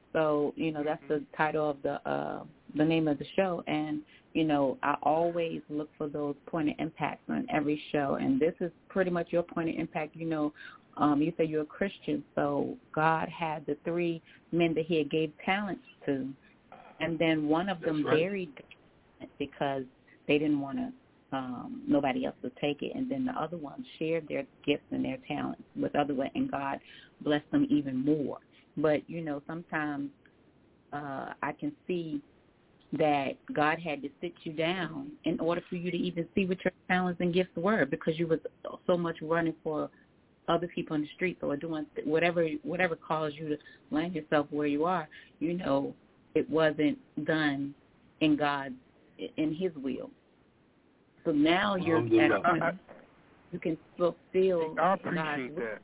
So you know that's the title of the uh, the name of the show, and you know I always look for those point of impacts on every show, and this is pretty much your point of impact. You know, um, you say you're a Christian, so God had the three men that He had gave talents to, and then one of them right. buried because they didn't want to um, nobody else would take it. And then the other ones shared their gifts and their talents with other ones, and God blessed them even more. But, you know, sometimes uh, I can see that God had to sit you down in order for you to even see what your talents and gifts were, because you was so much running for other people in the streets or doing whatever whatever caused you to land yourself where you are. You know, it wasn't done in God's, in His will. So now you're at a point where you can fulfill I appreciate that,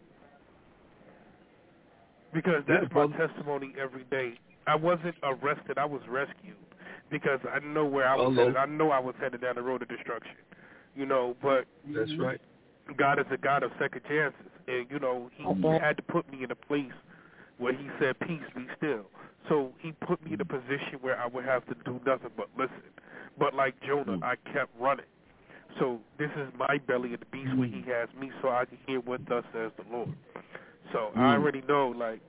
because that's my testimony every day. I wasn't arrested, I was rescued, because I know where I was headed. I know I was headed down the road of destruction, you know, but that's right. God is a God of second chances, and, you know, he, he had to put me in a place where he said, peace, be still. So he put me in a position where I would have to do nothing but listen. But like Jonah, I kept running. So this is my belly of the beast where he has me, so I can hear what thus says the Lord. So I already know, like,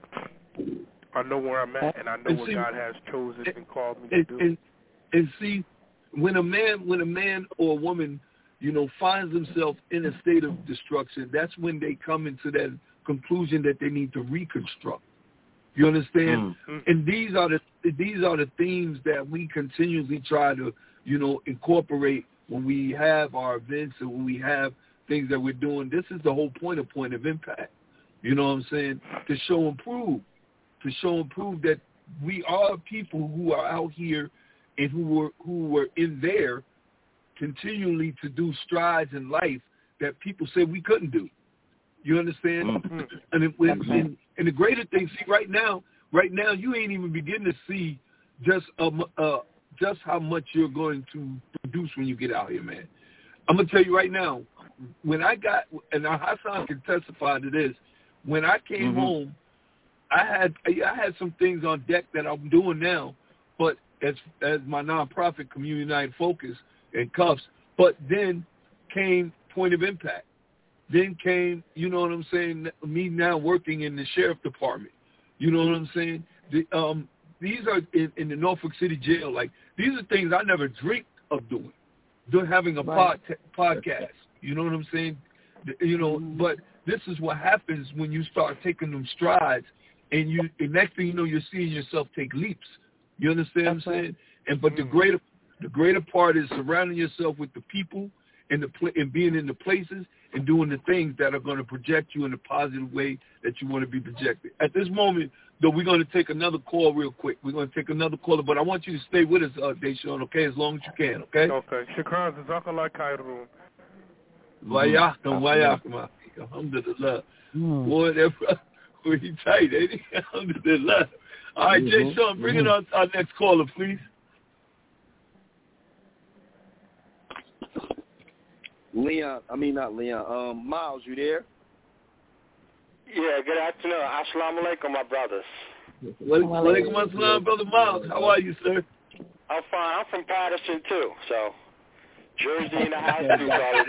I know where I'm at, and I know and what see, God has chosen and, and called me and, to do. And, and see, when a man, when a man or a woman, you know, finds themselves in a state of destruction, that's when they come into that conclusion that they need to reconstruct. You understand? Mm-hmm. And these are the these are the themes that we continuously try to, you know, incorporate when we have our events and when we have things that we're doing. This is the whole point of Point of Impact. You know what I'm saying? To show and prove. To show and prove that we are people who are out here and who were who were in there continually to do strides in life that people said we couldn't do. You understand? Mm-hmm. And, it, when, and and the greater thing, see, right now, right now, you ain't even beginning to see just um, uh, just how much you're going to produce when you get out here, man. I'm gonna tell you right now, when I got, and Hassan can testify to this, when I came mm-hmm. home, I had I had some things on deck that I'm doing now, but as as my nonprofit Community United Focus and Cuffs, but then came Point of Impact. Then came, you know what I'm saying, me now working in the sheriff department. You know what I'm saying? The, um, these are in, in the Norfolk City jail. Like, these are things I never dreamed of doing. Doing having a right. pod, podcast. You know what I'm saying? You know, mm-hmm. but this is what happens when you start taking them strides, and you, and next thing you know, you're seeing yourself take leaps. You understand what I'm saying? And but mm-hmm. the greater, the greater part is surrounding yourself with the people and the pl- and being in the places and doing the things that are going to project you in a positive way that you want to be projected. At this moment, though, we're going to take another call real quick. We're going to take another caller, but I want you to stay with us, uh, Deshaun, okay, as long as you can, okay? Okay. Shukran, Jazakallah Khairum. Wayakam, wayakam. Alhamdulillah. Boy, that brother, he tight, ain't he? Alhamdulillah. All right, mm-hmm. Deshaun, bring mm-hmm. in our, our next caller, please. Leon, I mean not Leon, um, Miles, you there? Yeah, good afternoon. Assalamu alaikum, my brothers. Walaikum assalam, Brother Miles. How are you, sir? I'm fine. I'm from Patterson, too, so Jersey in the house, too,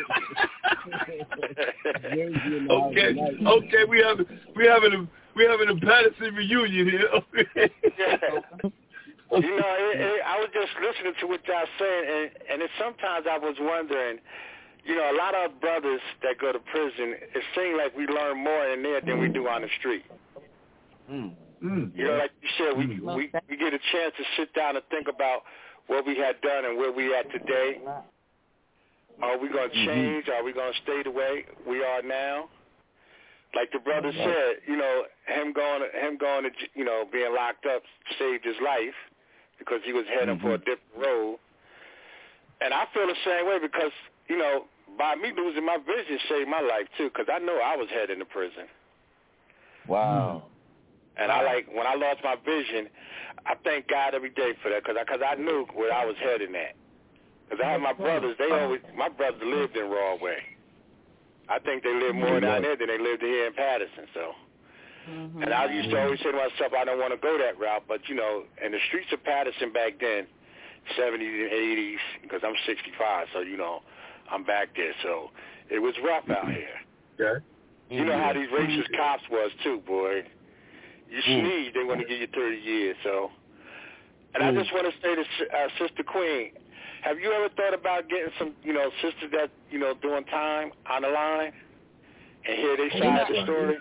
brother. Okay, okay, we have we having a we having a Patterson reunion here. Yeah. You know, it, it, I was just listening to what y'all saying, and, and it, sometimes I was wondering, you know, a lot of brothers that go to prison, it seems like we learn more in there than we do on the street. Mm. Mm. You know, like you said, we, mm. we we get a chance to sit down and think about what we had done and where we at today. Are we going to change? Mm-hmm. Are we going to stay the way we are now? Like the brother said, you know, him going, him going to, you know, being locked up saved his life because he was heading mm-hmm. for a different road. And I feel the same way because, you know, by me losing my vision saved my life too, because I know I was heading to prison. Wow. And I like, when I lost my vision, I thank God every day for that, because I, cause I knew where I was heading at. Because I had my brothers, they always, my brothers lived in Broadway. I think they lived more down there than they lived here in Patterson, so. Mm-hmm. And I used to always say to myself, I don't want to go that route, but, you know, in the streets of Patterson back then, seventies and eighties, because I'm sixty-five, so, you know, I'm back there, so it was rough out here. Okay. You know how these racist cops was, too, boy. You sneeze, they want to give you thirty years, so. And mm. I just want to say to uh, Sister Queen, Have you ever thought about getting some, you know, sisters that, you know, doing time on the line and hear their side of the story?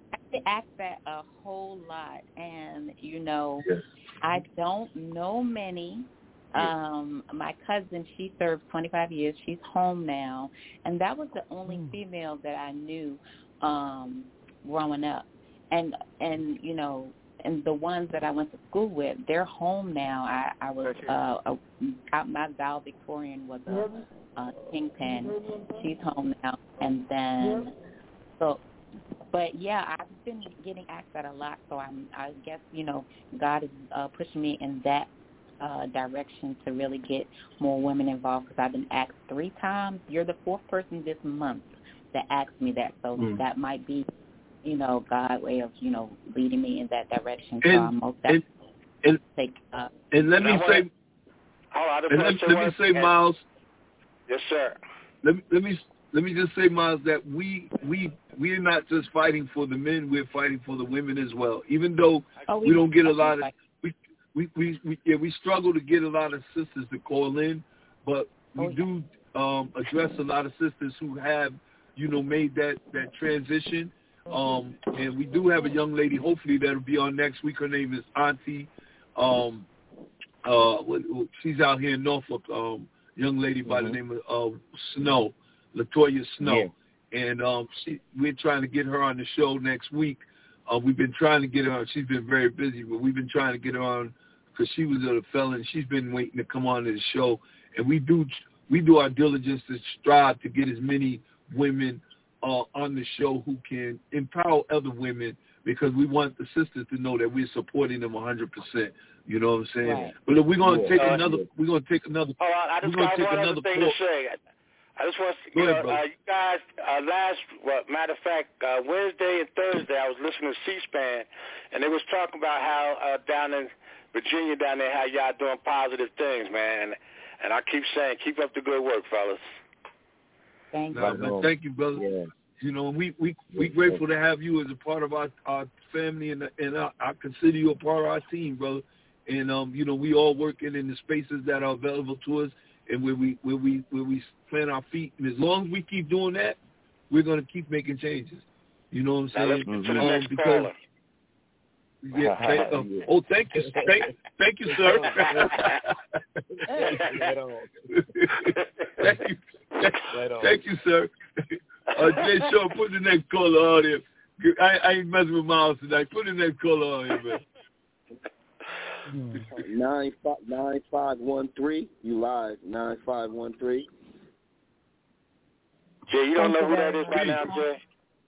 I ask that a whole lot, and, you know, Yes. I don't know many. Um, my cousin, she served twenty-five years. She's home now, and that was the only mm. female that I knew um, growing up. And, and you know, and the ones that I went to school with, they're home now. I, I was, uh, a, my Val Victorian was a, a kingpin. She's home now. And then, so, but yeah, I've been getting asked that a lot. So I'm, I guess, you know, God is uh, pushing me in that uh, direction to really get more women involved, because I've been asked three times. You're the fourth person this month that asked me that. So mm. that might be, you know, God's way of, you know, leading me in that direction. So and, I'm most definitely and, and, take uh, and let me and say, oh, and let, let me say, Miles. Yes, sir. Let me let me let me just say, Miles, that we we we're not just fighting for the men; we're fighting for the women as well. Even though oh, we, we don't get a lot of we we we, we yeah we struggle to get a lot of sisters to call in, but we oh, yeah. do um, address a lot of sisters who have, you know, made that that transition. Um, and we do have a young lady, hopefully, that'll be on next week. Her name is Auntie. Um, uh, she's out here in Norfolk. Um, young lady by mm-hmm. the name of uh, Snow, Latoya Snow. Yeah. And um, she, we're trying to get her on the show next week. Uh, we've been trying to get her on. She's been very busy, but we've been trying to get her on because she was a felon. She's been waiting to come on to the show. And we do we do our diligence to strive to get as many women Uh, on the show who can empower other women, because we want the sisters to know that we're supporting them one hundred percent. You know what I'm saying? Right. But we're going to yeah. take uh, another. We're going to take another. Oh, I just got one other thing call. to say. I just want to, Go you ahead, know, uh, you guys, uh, last, well, matter of fact, uh, Wednesday and Thursday, I was listening to C-SPAN, and they was talking about how uh, down in Virginia, down there, how y'all doing positive things, man. And, and I keep saying, keep up the good work, fellas. Thank you. No, man, thank you, brother. Yeah. You know, we we we grateful to have you as a part of our, our family, and and I, I consider you a part of our team, brother. And um, you know, we all working in the spaces that are available to us, and where we where we where we plant our feet. And as long as we keep doing that, we're gonna keep making changes. You know what I'm saying? Now let's get to the um, next because, caller. Yeah, thank, uh, oh, thank you, thank, thank you, sir. thank you, thank you, sir. Uh, Jay Shaw, put the next caller on here. I, I ain't messing with Miles tonight. Put the next caller on here, man. nine five nine five one three. You live nine five one three. Jay, you don't know who that is right now, Jay?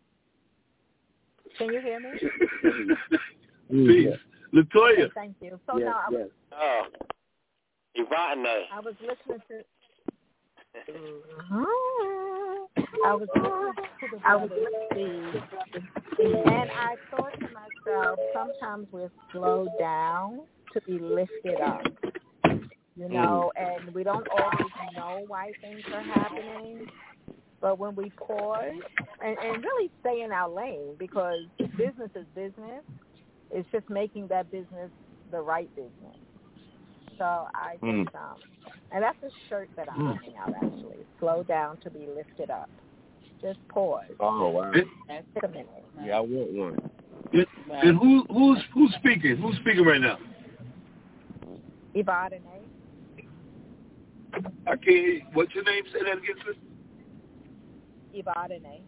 Can you hear me? Peace. Latoya. Okay, thank you. So yes, now I was, yes. Oh, Ivana. I was listening to. Uh-huh. I was listening to the brother Steve, and I thought to myself, sometimes we're slowed down to be lifted up, you know, and we don't always know why things are happening. But when we pause and, and really stay in our lane, because business is business, it's just making that business the right business. So I just, mm. um, and that's a shirt that I'm mm. putting out, actually. Slow down to be lifted up. Just pause. Oh, wow. It, Take a minute. Yeah, I want one. It, and who, who's who's speaking? Who's speaking right now? Ibadane. I can't hear you. What's your name? Say that again, sister. Ibadane.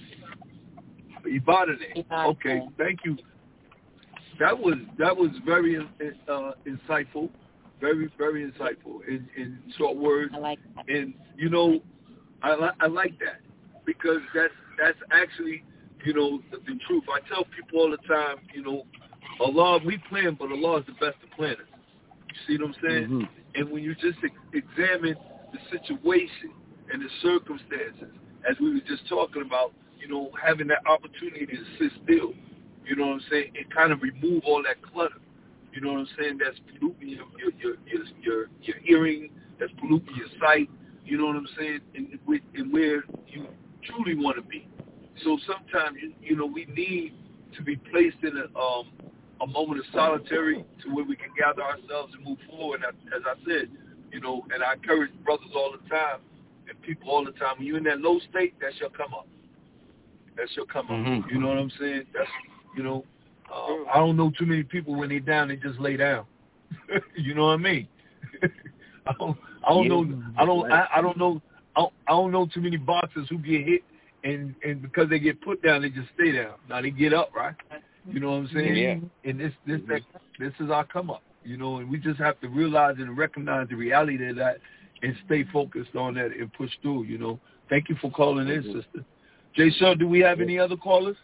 Ibadane. Okay, thank you. That was that was very uh, insightful, very very insightful in, in short words. I like that. And you know, I li- I like that because that's that's actually, you know, the, the truth. I tell people all the time, you know, Allah, we plan, but Allah is the best of planners. You see what I'm saying? Mm-hmm. And when you just ex- examine the situation and the circumstances, as we were just talking about, you know, having that opportunity to sit still, you know what I'm saying, and kind of remove all that clutter, you know what I'm saying, that's polluting your your your your, your, your hearing, that's polluting your sight, you know what I'm saying, and, and where you truly want to be. So sometimes, you, you know, we need to be placed in a um, a moment of solitary to where we can gather ourselves and move forward. As, as I said, you know, and I encourage brothers all the time and people all the time, when you're in that low state, that shall come up. That shall come up. Mm-hmm. You know what I'm saying? That's, you know, uh, I don't know too many people when they're down, they just lay down. You know what I mean? I don't, I don't yeah, know, I don't, I, I don't know, I don't, I don't know too many boxers who get hit and, and because they get put down, they just stay down. Now they get up, right? You know what I'm saying? Yeah. And this, this, that, this is our come up, you know, and we just have to realize and recognize the reality of that and stay focused on that and push through, you know. Thank you for calling in, mm-hmm. sister. Jay Sean, do we have any other callers?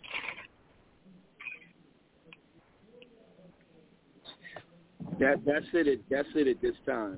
That that's it. At, that's it at this time.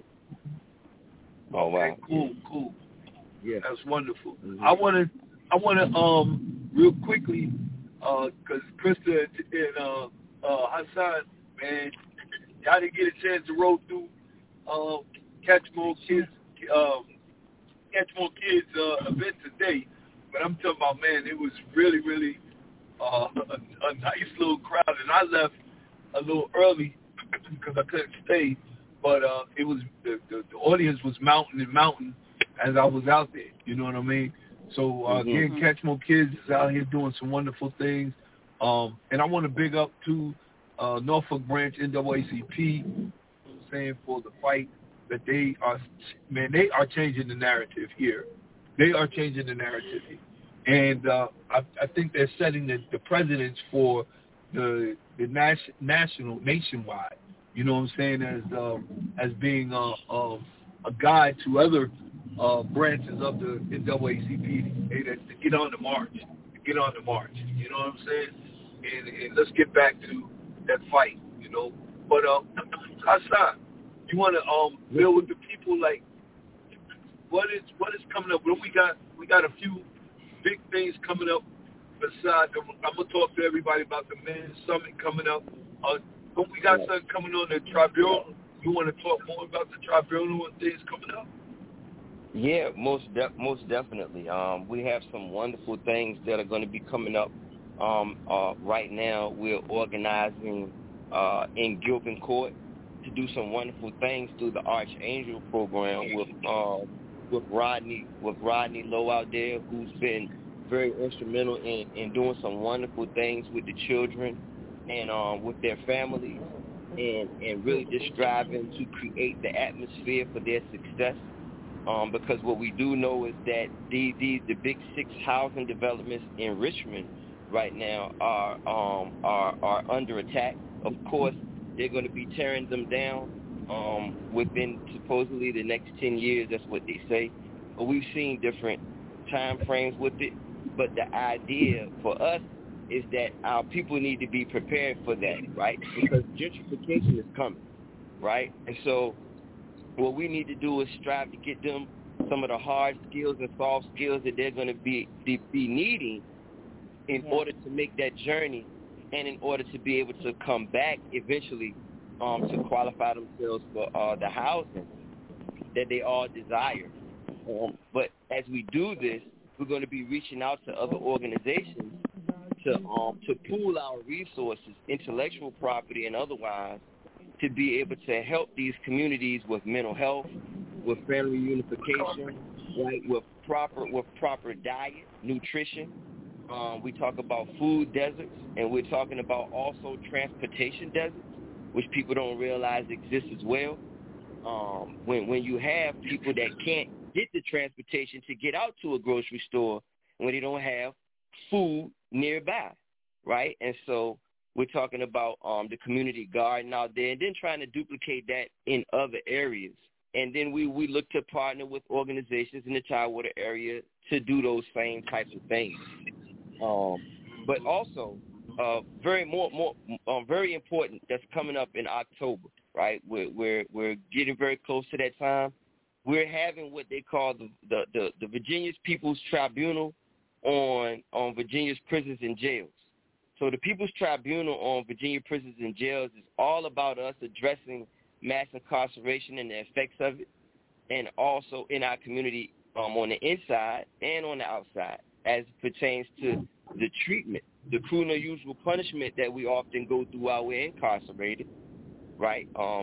Oh wow! Okay, cool, cool. Yeah, that's wonderful. Mm-hmm. I want to, I want to, um, real quickly, uh, cause Krista and uh, uh, Hassan, man, y'all didn't get a chance to roll through, um, Catch More Kids, um, Catch More Kids uh, event today, but I'm talking about, man, it was really, really uh, a, a nice little crowd, and I left a little early because I couldn't stay, but uh, it was the, the, the audience was mounting and mounting as I was out there. You know what I mean? So uh, mm-hmm. again, Catch More Kids is out here doing some wonderful things, um, and I want to big up to uh, Norfolk Branch N double A C P, you know what I'm saying, for the fight that they are. Man, they are changing the narrative here. They are changing the narrative here, and uh, I, I think they're setting the, the precedents for the the nas- national nationwide. You know what I'm saying, as uh, as being uh, uh, a guide to other uh, branches of the N double A C P hey, to get on the march, to get on the march. You know what I'm saying? And, and let's get back to that fight. You know, but uh, Hassan, you want to um build with the people, like what is what is coming up? Well, we got we got a few big things coming up. Besides, I'm gonna talk to everybody about the men's summit coming up. Uh, but we got something coming on the tribunal. You want to talk more about the tribunal and things coming up? Yeah, most de- most definitely. Um, we have some wonderful things that are going to be coming up. Um, uh, right now, we're organizing uh, in Gilpin Court to do some wonderful things through the Archangel program with uh, with Rodney with Rodney Lowe out there, who's been very instrumental in, in doing some wonderful things with the children and um, with their families, and, and really just striving to create the atmosphere for their success. Um, because what we do know is that the, the, the big six housing developments in Richmond right now are um, are are under attack. Of course, they're going to be tearing them down um, within supposedly the next ten years. That's what they say. But we've seen different time frames with it. But the idea for us is that our people need to be prepared for that, right? Because gentrification is coming, right? And so what we need to do is strive to get them some of the hard skills and soft skills that they're going to be be, be needing in yeah. order to make that journey, and in order to be able to come back eventually um, to qualify themselves for uh, the housing that they all desire. Um, but as we do this, we're going to be reaching out to other organizations to um, to pool our resources, intellectual property and otherwise, to be able to help these communities with mental health, with family unification, right, with proper with proper diet, nutrition. Um, we talk about food deserts, and we're talking about also transportation deserts, which people don't realize exist as well. Um, when when you have people that can't get the transportation to get out to a grocery store when they don't have food nearby, right? And so we're talking about um, the community garden out there, and then trying to duplicate that in other areas. And then we, we look to partner with organizations in the Tidewater area to do those same types of things. Um, but also, uh, very more more um, very important, that's coming up in October, right? We're we're we're getting very close to that time. We're having what they call the the, the, the Virginia's People's Tribunal on on Virginia's prisons and jails. So the People's Tribunal on Virginia prisons and jails is all about us addressing mass incarceration and the effects of it, and also in our community um, on the inside and on the outside, as it pertains to the treatment, the cruel and unusual punishment that we often go through while we're incarcerated, right? Um,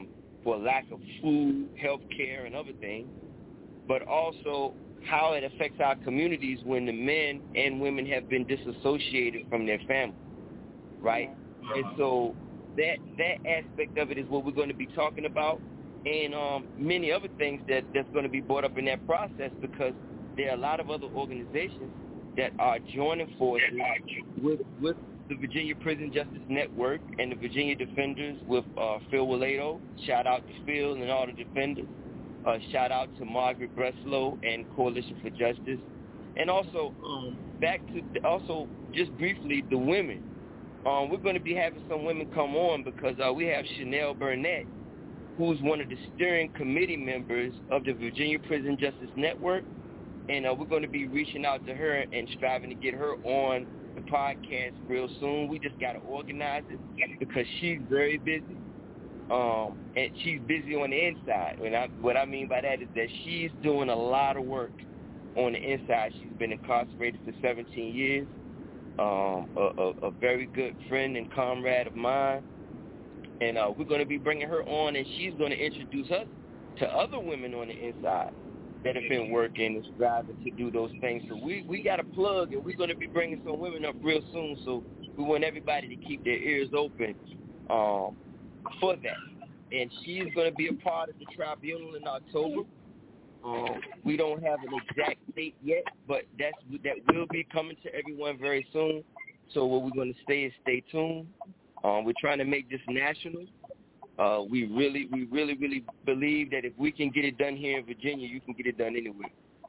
for lack of food, health care, and other things, but also how it affects our communities when the men and women have been disassociated from their family, right? And so that that aspect of it is what we're going to be talking about, and um, many other things that, that's going to be brought up in that process, because there are a lot of other organizations that are joining forces with, with the Virginia Prison Justice Network and the Virginia Defenders with uh, Phil Waledo. Shout out to Phil and all the defenders. Uh, shout out to Margaret Breslow and Coalition for Justice. And also, um, back to the, also just briefly, the women. Um, we're going to be having some women come on because uh, we have Chanel Burnett, who's one of the steering committee members of the Virginia Prison Justice Network. And uh, we're going to be reaching out to her and striving to get her on the podcast real soon. We just got to organize it because she's very busy. Um, and she's busy on the inside. And I, what I mean by that is that she's doing a lot of work on the inside. She's been incarcerated for seventeen years. Um, a, a, a very good friend and comrade of mine. And uh, we're going to be bringing her on, and she's going to introduce us to other women on the inside that have been working and striving to do those things. So we, we got a plug, and we're going to be bringing some women up real soon. So we want everybody to keep their ears open um, for that. And she's going to be a part of the tribunal in October. Um, we don't have an exact date yet, but that's that will be coming to everyone very soon. So what we're going to say is stay tuned. Um, we're trying to make this national. Uh, we really, we really, really believe that if we can get it done here in Virginia, you can get it done anywhere.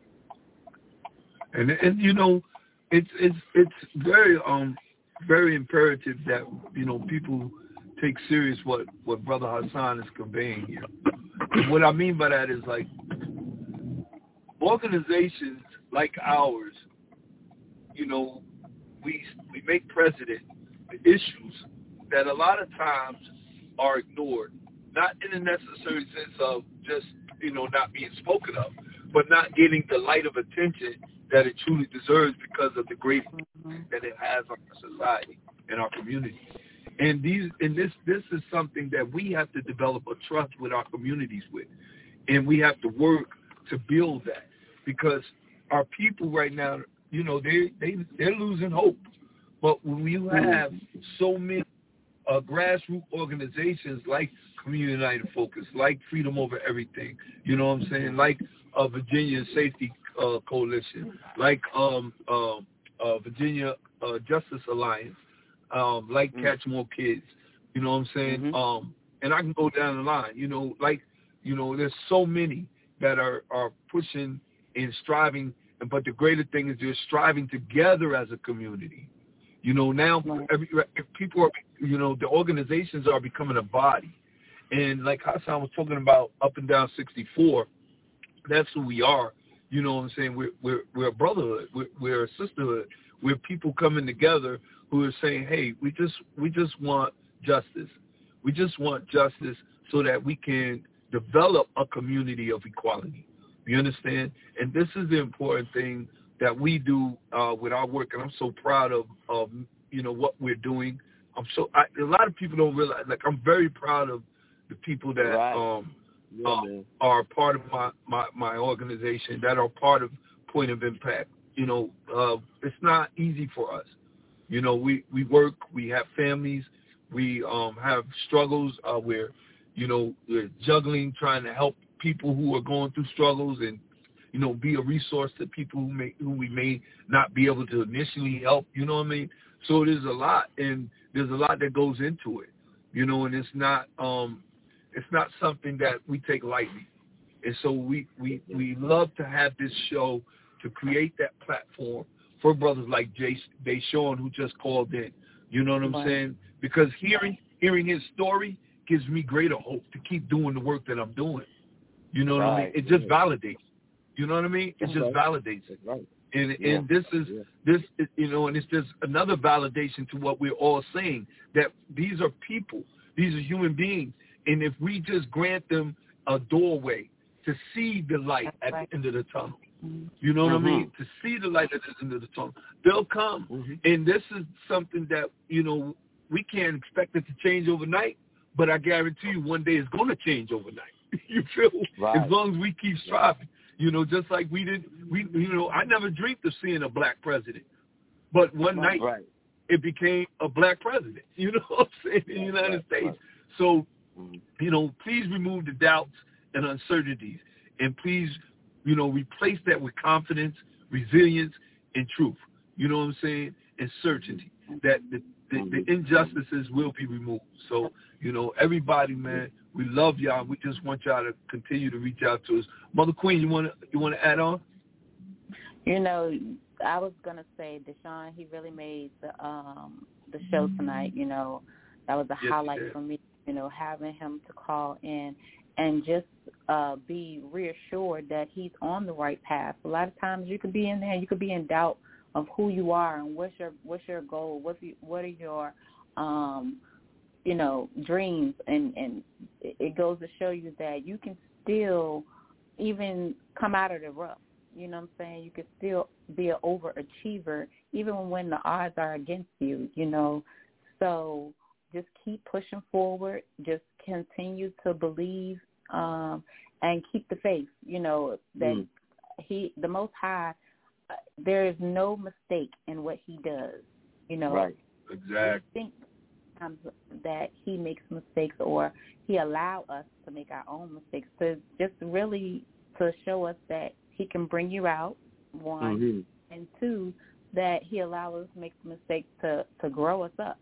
And and you know, it's it's it's very um very imperative that you know people take serious what what Brother Hassan is conveying here. And what I mean by that is like organizations like ours, you know, we we make precedent issues that a lot of times are ignored, not in a necessary sense of just, you know, not being spoken of, but not getting the light of attention that it truly deserves because of the great that it has on our society and our community. And these, and this, this is something that we have to develop a trust with our communities with, and we have to work to build that because our people right now, you know, they they they're losing hope. But when you have so many uh, grassroots organizations like Community United Focus, like Freedom Over Everything, you know what I'm saying, like uh, Virginia Safety uh, Coalition, like um, uh, uh, Virginia uh, Justice Alliance, um, like mm-hmm. Catch More Kids, you know what I'm saying, mm-hmm. um, and I can go down the line, you know, like, you know, there's so many that are, are pushing and striving, but the greater thing is they're striving together as a community. You know, now every, if people are, you know, the organizations are becoming a body. And like Hassan was talking about up and down sixty-four, that's who we are. You know what I'm saying? We're, we're, we're a brotherhood. We're, we're a sisterhood. We're people coming together who are saying, hey, we just we just want justice. We just want justice so that we can develop a community of equality. You understand? And this is the important thing that we do uh, with our work, and I'm so proud of, of you know, what we're doing. I'm so I, a lot of people don't realize. Like, I'm very proud of the people that right. um, yeah, uh, are part of my, my, my organization, that are part of Point of Impact. You know, uh, it's not easy for us. You know, we, we work, we have families, we um, have struggles. Uh, we're, you know, we're juggling, trying to help people who are going through struggles and, you know, be a resource to people who may who we may not be able to initially help, you know what I mean? So there's a lot, and there's a lot that goes into it, you know, and it's not um, it's not something that we take lightly. And so we, we, we love to have this show to create that platform for brothers like Jay Deshawn, who just called in, you know what I'm right. saying? Because hearing hearing his story gives me greater hope to keep doing the work that I'm doing. You know what right. I mean? It just validates. You know what I mean? It just right. validates it. Right. And yeah. and this is yeah. this is, you know, and it's just another validation to what we're all saying, that these are people, these are human beings, and if we just grant them a doorway to see the light That's at right. the end of the tunnel, you know what mm-hmm. I mean? To see the light at the end of the tunnel, they'll come. Mm-hmm. And this is something that, you know, we can't expect it to change overnight, but I guarantee you one day it's going to change overnight. You feel? Right. As long as we keep striving. You know, just like we did, we, you know, I never dreamed of seeing a black president. But one right. night, right. it became a black president, you know what I'm saying, in the United right. States. Right. So, you know, please remove the doubts and uncertainties. And please, you know, replace that with confidence, resilience, and truth. You know what I'm saying? And certainty that the, the, the injustices will be removed. So, you know, everybody, man, we love y'all. We just want y'all to continue to reach out to us. Mother Queen, you want to you want to add on? You know, I was gonna say, Deshaun, he really made the um the show tonight. You know, that was a yes, highlight for me. You know, having him to call in and just uh, be reassured that he's on the right path. A lot of times you could be in there, you could be in doubt of who you are and what's your what's your goal, what you, what are your um you know dreams, and and it goes to show you that you can still even come out of the rough. You know what I'm saying? You can still be an overachiever even when the odds are against you, you know. So just keep pushing forward. Just continue to believe um, and keep the faith, you know, that mm. he, the Most High, uh, there is no mistake in what he does, you know. Right. Exactly. I think sometimes that he makes mistakes or he allow us to make our own mistakes to just really to show us that he can bring you out, one, mm-hmm. and two, that he allows us to make mistakes to, to grow us up.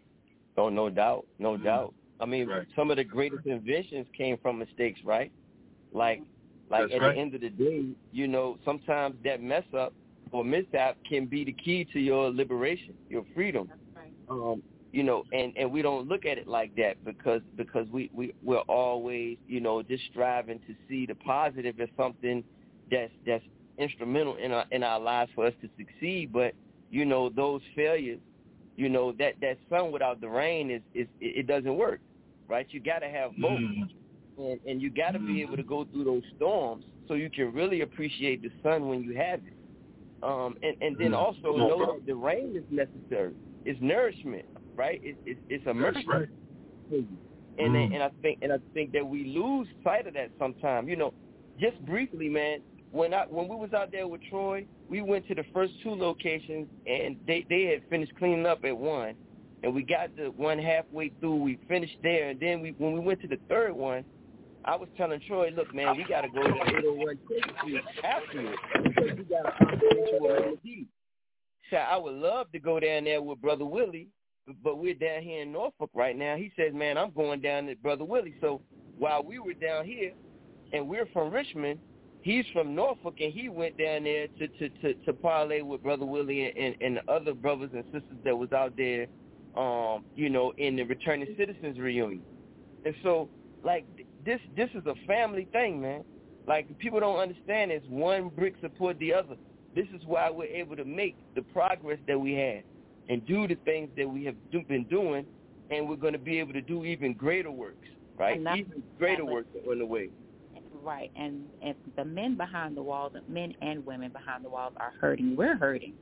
Oh, no doubt, no mm-hmm. doubt. I mean, right. some of the greatest inventions came from mistakes, right? Like, like That's at right. the end of the day, you know, sometimes that mess up or mishap can be the key to your liberation, your freedom. That's right. Um, you know, and, and we don't look at it like that because because we, we, we're always, you know, just striving to see the positive as something that's that's instrumental in our in our lives for us to succeed. But, you know, those failures, you know, that, that sun without the rain is, is it doesn't work, right? You got to have both. Mm-hmm. And, and you got to be able to go through those storms so you can really appreciate the sun when you have it. Um, and, and then also know that the rain is necessary. It's nourishment, right? It, it, it's immersion. That's right. And mm. and I think and I think that we lose sight of that sometimes. You know, just briefly, man. When I when we was out there with Troy, we went to the first two locations, and they, they had finished cleaning up at one, and we got the one halfway through. We finished there, and then we when we went to the third one, I was telling Troy, look, man, we got to go to the eight oh one Street afterwards because we got an operation with Melody. So I would love to go down there with Brother Willie, but we're down here in Norfolk right now. He says, man, I'm going down to Brother Willie. So while we were down here, and we're from Richmond, he's from Norfolk, and he went down there to, to, to, to parlay with Brother Willie and, and, and the other brothers and sisters that was out there, um, you know, in the Returning Citizens reunion. And so, like, this this is a family thing, man. Like, people don't understand it's one brick support the other. This is why we're able to make the progress that we had and do the things that we have do, been doing, and we're going to be able to do even greater works, right? Even greater works on the way. Right, and if the men behind the walls, men and women behind the walls are hurting, we're hurting.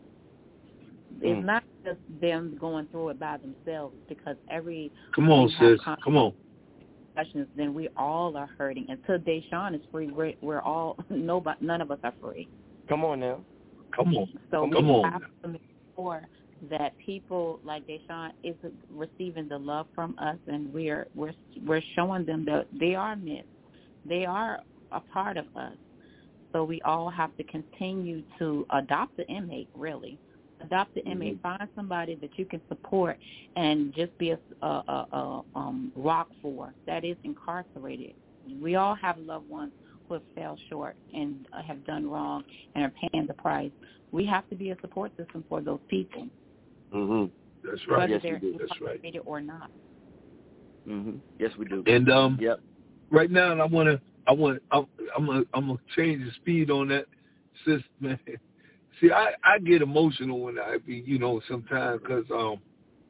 It's mm. not just them going through it by themselves, because every come on, sis, come on. Discussions, then we all are hurting. Until Deshaun is free, we're, we're all nobody, none of us are free. Come on now, come on. So come we on. have to make sure that people like Deshaun is receiving the love from us, and we're we're we're showing them that they are men. They are a part of us. So we all have to continue to adopt the inmate, really. Adopt the inmate. Mm-hmm. Find somebody that you can support and just be a, a, a, a um, rock for that is incarcerated. We all have loved ones who have fell short and uh, have done wrong and are paying the price. We have to be a support system for those people. Mm-hmm. That's right. Whether yes, they're we do. That's right. or not. Mm-hmm. Yes, we do. And um, yep. Right now, and I want to, I want, I'm, I'm gonna, I'm gonna change the speed on that, sis, man. See, I, I get emotional when I be, you know, sometimes because um,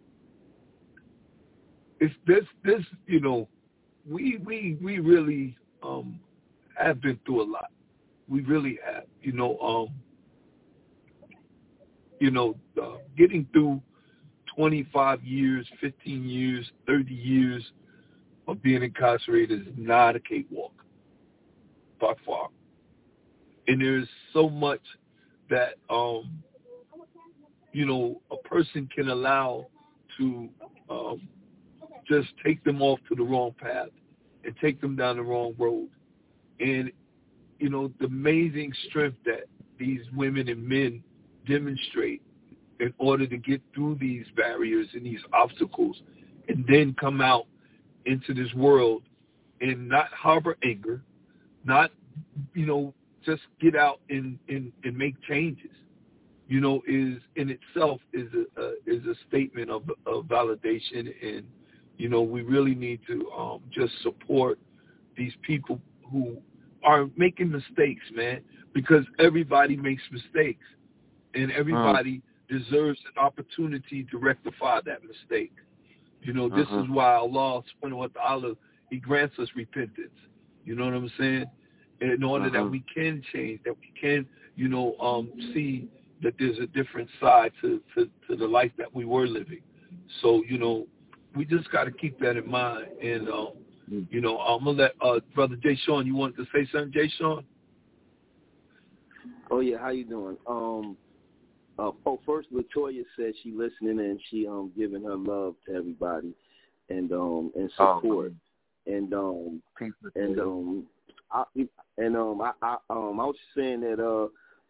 it's this, this, you know, we, we, we really um have been through a lot. We really have, you know, um, you know, uh, getting through twenty-five years, fifteen years, thirty years of being incarcerated is not a cakewalk, by far. And there's so much that, um, you know, a person can allow to um, just take them off to the wrong path and take them down the wrong road. And, you know, the amazing strength that these women and men demonstrate in order to get through these barriers and these obstacles and then come out into this world and not harbor anger, not, you know, just get out and, and, and make changes, you know, is in itself is a, a is a statement of, of validation. And, you know, we really need to um, just support these people who are making mistakes, man, because everybody makes mistakes and everybody uh. deserves an opportunity to rectify that mistake. You know, this uh-huh. is why Allah subhanahu wa ta'ala, He grants us repentance. You know what I'm saying? In order uh-huh. that we can change, that we can, you know, um, see that there's a different side to, to, to the life that we were living. So, you know, we just got to keep that in mind. And, um, you know, I'm going to let uh, Brother Jay Sean, you wanted to say something, Jay Sean? Oh, yeah, how you doing? Um, uh, oh, first, Latoya said she listening and she um giving her love to everybody and um and support. Oh, and um and um I, and um I, I um I was saying that uh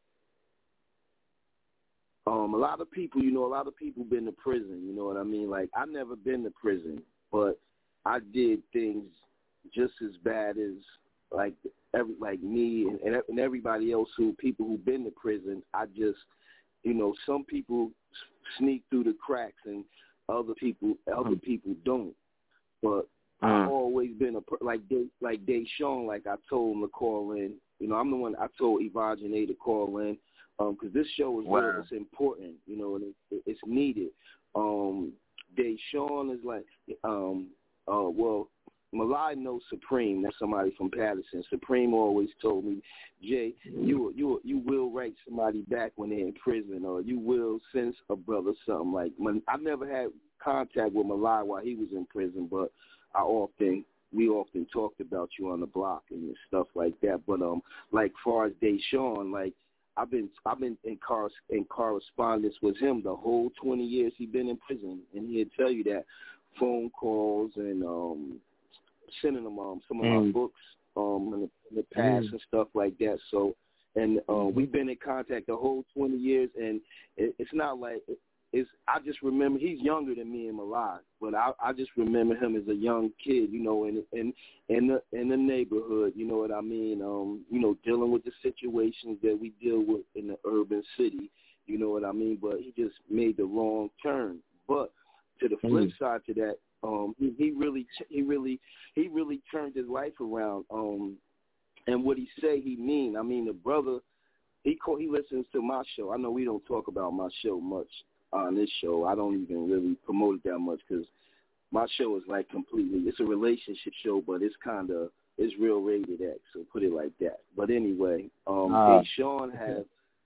um a lot of people, you know, a lot of people been to prison, you know what I mean? Like, I've never been to prison, but I did things just as bad as like every like me and, and everybody else who people who've been to prison. I just, you know, some people sneak through the cracks and other people other people don't. But I've always been a like they, like Deshaun, like I told him to call in. You know, I'm the one I told Evagene to call in because um, this show is wow. real. It's important, you know, and it, it's needed. Um, Deshaun is like, um, uh, well, Malai knows Supreme. That's somebody from Patterson. Supreme always told me, Jay, you you you will write somebody back when they're in prison, or you will send a brother something. Like, I never had contact with Malai while he was in prison, but I often we often talked about you on the block and stuff like that. But um, like far as Deshaun, like I've been I've been in cor- in correspondence with him the whole twenty years he's been in prison, and he'd tell you that phone calls and um, sending him um, some of mm. my books um in the, in the past mm. and stuff like that. So, and uh, mm-hmm. we've been in contact the whole twenty years, and it, it's not like. It, It's, I just remember he's younger than me and Malai, but I, I just remember him as a young kid, you know, in in in the in the neighborhood, you know what I mean? Um, you know, dealing with the situations that we deal with in the urban city, you know what I mean? But he just made the wrong turn. But to the flip mm-hmm. side to that, um, he, he really he really he really turned his life around. Um, and what he say he mean. I mean, the brother, he call, he listens to my show. I know we don't talk about my show much on this show. I don't even really promote it that much because my show is like completely, it's a relationship show, but it's kind of, it's real rated X, so put it like that. But anyway, um, uh, Deshaun have,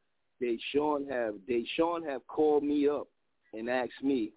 Deshaun have, Deshaun have called me up and asked me,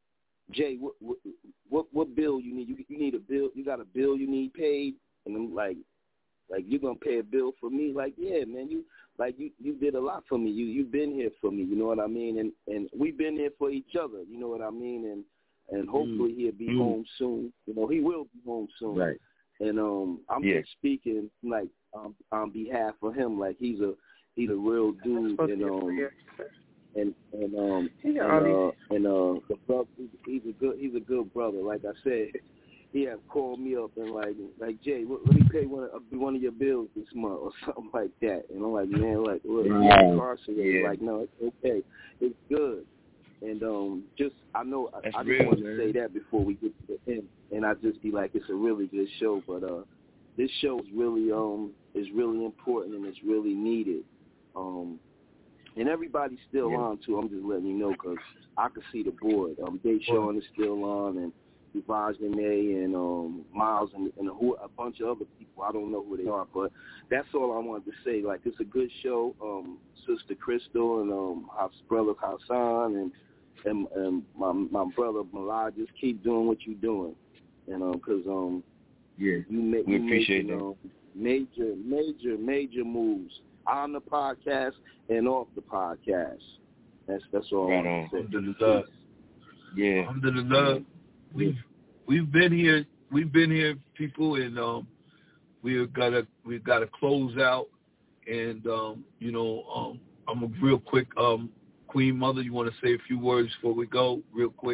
Jay, what what what, what bill you need? You, you need a bill, you got a bill you need paid? And I'm like, like, you're going to pay a bill for me? Like, yeah, man, you like you, you did a lot for me. You, you've been here for me, you know what I mean? And and we've been here for each other, you know what I mean? And and hopefully mm. he'll be mm. home soon. You know, he will be home soon. Right. And um, I'm yeah. just speaking, like, um, on behalf of him. Like, he's a he's a real dude. And, um, and, and, um, and, uh, and uh, the brother, he's a good, he's a good brother. Like I said, he have called me up and like, like Jay, let me pay one of, one of your bills this month or something like that. And I'm like, man, like, look, I'm incarcerated. Yeah. Like, no, it's okay, it's good. And um, just, I know, That's I, I just real, want to man. say that before we get to the end. And I just be like, it's a really good show, but uh, this show is really, um, is really important and it's really needed. Um, and everybody's still yeah. on too. I'm just letting you know because I can see the board. Um, Deshaun is still on and Evagene and um, Miles and, and a, a bunch of other people. I don't know who they are, but that's all I wanted to say. Like, it's a good show. Um, Sister Crystal and um, our brother Hassan and and, and my, my brother Malai, just keep doing what you're doing. and um, cause um, yeah, you make we you appreciate making, that. Um, major, major, major moves on the podcast and off the podcast. That's that's all. Right I on. want to say. Yeah. Alhamdulillah. Yeah. We've we've been here. We've been here, people, and um, we've got to we've got to close out. And um, you know, um, I'm a real quick. Um, Queen Mother, you want to say a few words before we go, real quick?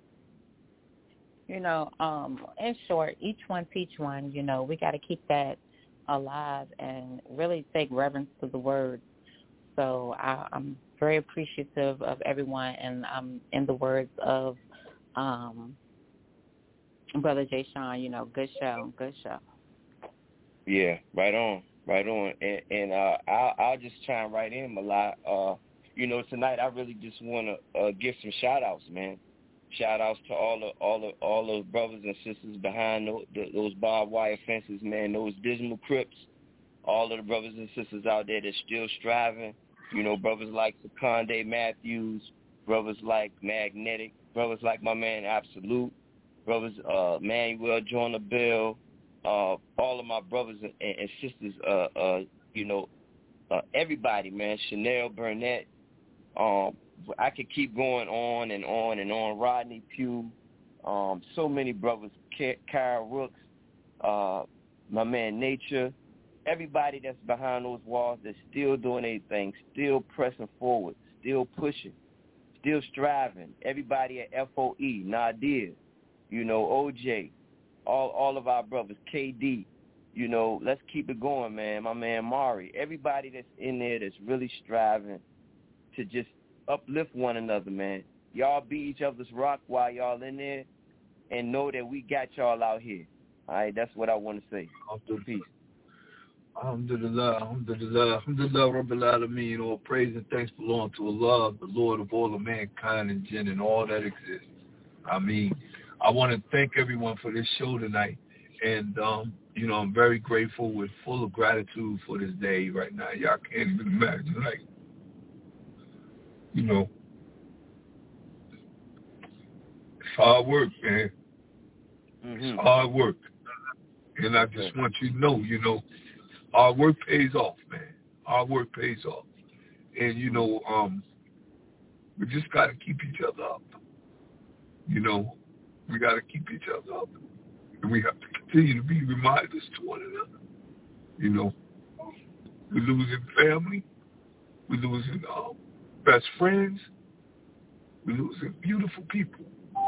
You know, um, in short, each one teach one. You know, we got to keep that alive and really take reverence to the word. So I, I'm very appreciative of everyone, and I'm in the words of um, Brother Jay Sean. You know, good show, good show. Yeah, right on, right on. And, and uh, I'll, I'll just chime right in, Malai. Uh, you know, tonight I really just want to uh, give some shout-outs, man. Shout-outs to all the, all the, all those brothers and sisters behind those, those barbed wire fences, man, those dismal crypts, all of the brothers and sisters out there that's still striving. You know, brothers like Seconde Matthews, brothers like Magnetic, brothers like my man Absolute, brothers uh, Manuel Jordan Bell, uh, all of my brothers and, and sisters, uh, uh, you know, uh, everybody, man, Chanel Burnett. Um, I could keep going on and on and on. Rodney Pugh, um, so many brothers, Kyle Rooks, uh, my man Nature, everybody that's behind those walls that's still doing anything, still pressing forward, still pushing, still striving. Everybody at F O E, Nadir, you know, O J, all all of our brothers, K D, you know, let's keep it going, man. My man Mari, everybody that's in there that's really striving to just uplift one another, man. Y'all be each other's rock while y'all in there, and know that we got y'all out here. All right, that's what I want to say. Peace. Alhamdulillah, alhamdulillah, alhamdulillah, Rabbil Alameen. All praise and thanks belong to Allah, the Lord of all of mankind and jinn and all that exists. I mean, I want to thank everyone for this show tonight. And, um, you know, I'm very grateful with full of gratitude for this day right now. Y'all can't even imagine, like, you know, it's hard work, man. Mm-hmm. It's hard work. And I just want you to know, you know, hard work pays off, man. Hard work pays off. And, you know, um, we just got to keep each other up. You know, we got to keep each other up. And we have to continue to be reminders to one another. You know, we're losing family. We're losing um, best friends. We're losing beautiful people.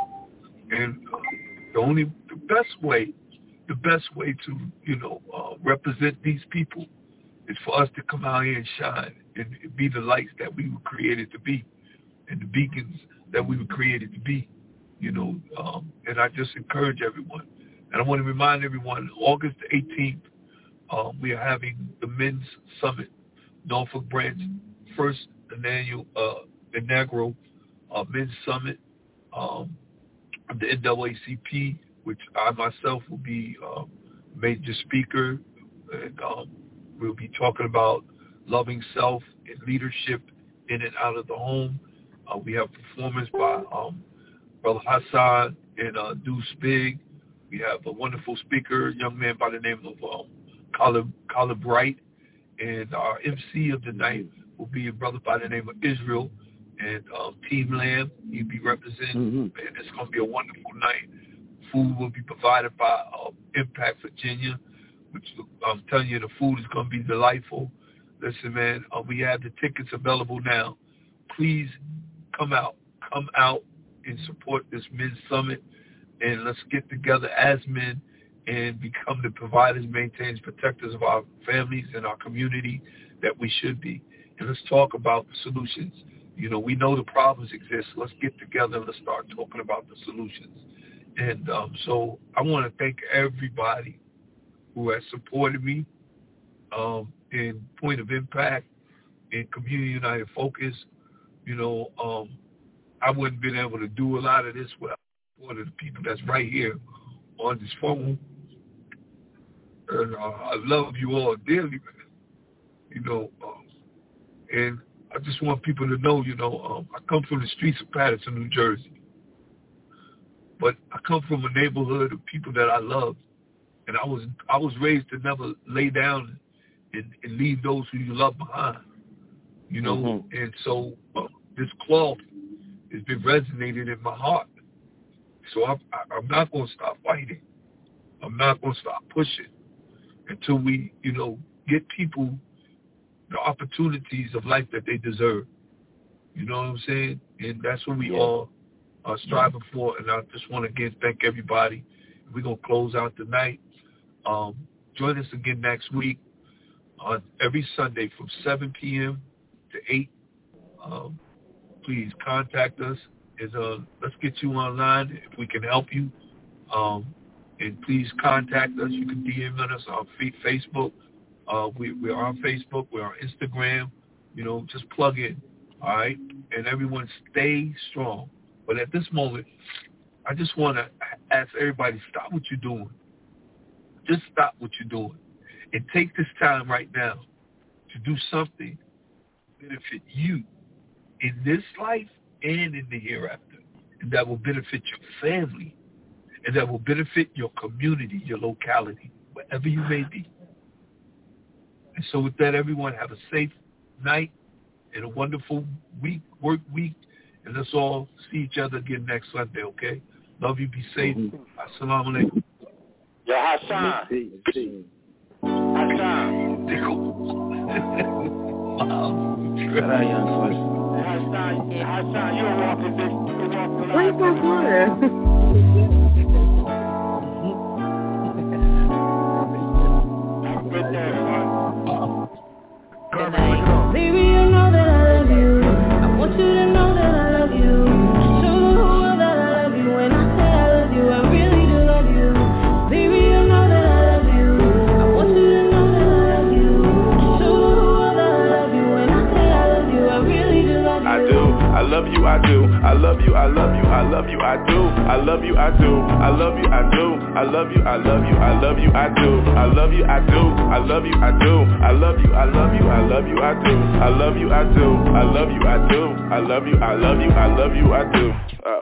And uh, the only, the best way, the best way to, you know, uh, represent these people is for us to come out here and shine and be the lights that we were created to be and the beacons that we were created to be, you know. Um, and I just encourage everyone. And I want to remind everyone, August eighteenth, um, we are having the Men's Summit, Norfolk Branch, first annual, uh, inaugural uh, Men's Summit um, of the N double A C P, which I myself will be uh, major speaker, and um, we'll be talking about loving self and leadership in and out of the home. Uh, we have performance by um, Brother Hassan and uh, Deuce Big. We have a wonderful speaker, young man by the name of um, Caleb, Caleb Wright. And our M C of the night will be a brother by the name of Israel. And um, Team Lamb, he'll be representing. Mm-hmm. And it's going to be a wonderful night. Food will be provided by uh, Impact Virginia, which I'm telling you, the food is going to be delightful. Listen, man, uh, we have the tickets available now. Please come out. Come out and support this Men's Summit. And let's get together as men and become the providers, maintainers, protectors of our families and our community that we should be. And let's talk about the solutions. You know, we know the problems exist. Let's get together and let's start talking about the solutions. And um, so I want to thank everybody who has supported me um, in Point of Impact, in Community United Focus. You know, um, I wouldn't have been able to do a lot of this without one of the people that's right here on this phone. And uh, I love you all dearly, man. You know, um, and I just want people to know, you know, um, I come from the streets of Paterson, New Jersey. But I come from a neighborhood of people that I love, and I was I was raised to never lay down and, and leave those who you love behind. You know, mm-hmm. and so uh, this cloth has been resonating in my heart. So I'm, I'm not going to stop fighting. I'm not going to stop pushing until we, you know, get people the opportunities of life that they deserve. You know what I'm saying? And that's what we yeah. all are striving yeah. for. And I just want to again thank everybody. We're going to close out tonight. Um, join us again next week on every Sunday from seven p.m. to eight. Um, please contact us. Is uh, let's get you online if we can help you. Um, and please contact us. You can D M us on Facebook. Uh, we, we're on Facebook. We're on Instagram. You know, just plug in. All right? And everyone stay strong. But at this moment, I just want to ask everybody, stop what you're doing. Just stop what you're doing. And take this time right now to do something benefit you in this life and in the hereafter, and that will benefit your family, and that will benefit your community, your locality, wherever you may be. And so with that, everyone have a safe night and a wonderful week, work week, and let's all see each other again next Sunday, okay? Love you, be safe. Mm-hmm. Assalamu alaikum. Yo, Hassan. Hassan. Wow. Hassan, Hassan, you don't walk in this. Where's my water? Baby, you know that I love you. I want you to know that I love you. Show the whole world that I love you. When I say I love you, I really do love you. Baby, you know that I love you. I want you to know that I love you. Show the whole world that I love you. When I say I love you, I really do love you. I do. I love you, I do. I love you, I love you, I love you, I do. I love you, I do. I love you, I do. I love you, I love you, I love you, I do. I love you, I do. I love you, I do. I love you, I love you, I love you, I do. I love you, I do. I love you, I do. I love you, I love you, I love you, I do. Uh.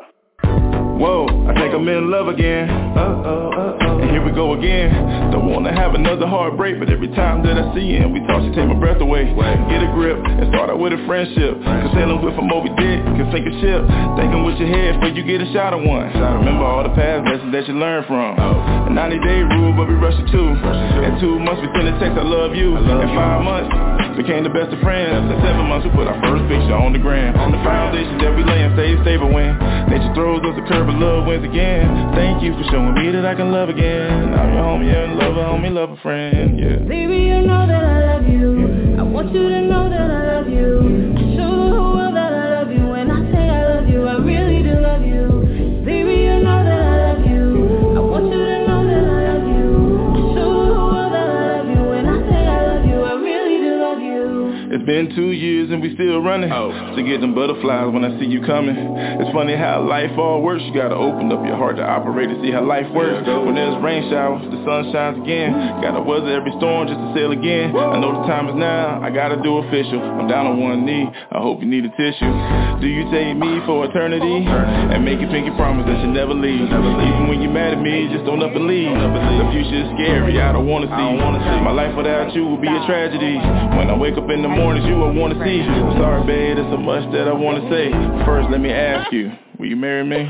Whoa, I think I'm in love again. Uh-oh, uh-oh. And here we go again. Don't wanna have another heartbreak, but every time that I see you and we talk, she take my breath away. Get a grip and start out with a friendship. Cause sailing with a Moby Dick can sink a ship. Thinking with your head before you get a shot of one. Remember all the past lessons that you learned from. A ninety day rule, but we rush it too. In two months we send a text, I love you. In five months, became the best of friends. In seven months we put our first picture on the gram. On the foundation that we lay and stay stable when nature throws us a curve. But love wins again. Thank you for showing me that I can love again. I'm your homie and lover, homie, lover, friend, yeah. Baby, you know that I love you. I want you to know that I love you. Show the whole world that I love you. When I say I love you, I really do love you. Baby, you know that I love you. I want you to know that I love you. Show the whole world that I love you. When I say I love you, I really do love you. It's been two years and we still running. Oh. To get them butterflies when I see you coming. It's funny how life all works. You gotta open up your heart to operate to see how life works. When there's rain showers, the sun shines again. Gotta weather every storm just to sail again. I know the time is now, I gotta do official. I'm down on one knee, I hope you need a tissue. Do you take me for eternity? And make a pinky promise that you never leave. Even when you're mad at me, just don't up and leave. The future is scary, I don't wanna see. My life without you will be a tragedy. When I wake up in the mornings, you I wanna see. I'm sorry, babe, there's so much that I wanna say. First, let me ask you, will you marry me?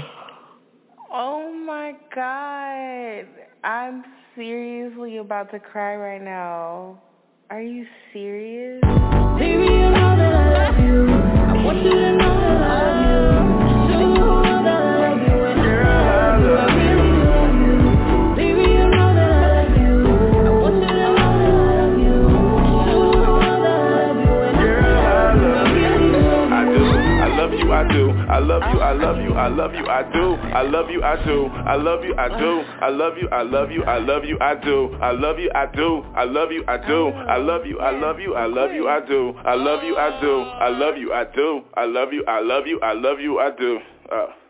Oh my God, I'm seriously about to cry right now. Are you serious? Baby, you know that I love you. I want you to know that I love you. Show the whole world that I love you. And I love you, I really do love you. Baby, you know that I love you. I want you to know that I love you. Show the whole world that I love you. And I love you, I really do love you. I do, I love you, I do. I love you, I love you, I love you, I do. I love you, I do. I love you, I do. I love you, I love you, I love you, I do. I love you, I do. I love you, I do. I love you, I love you, I love you, I do. I love you, I do. I love you, I do. I love you, I love you, I love you, I do. Uh.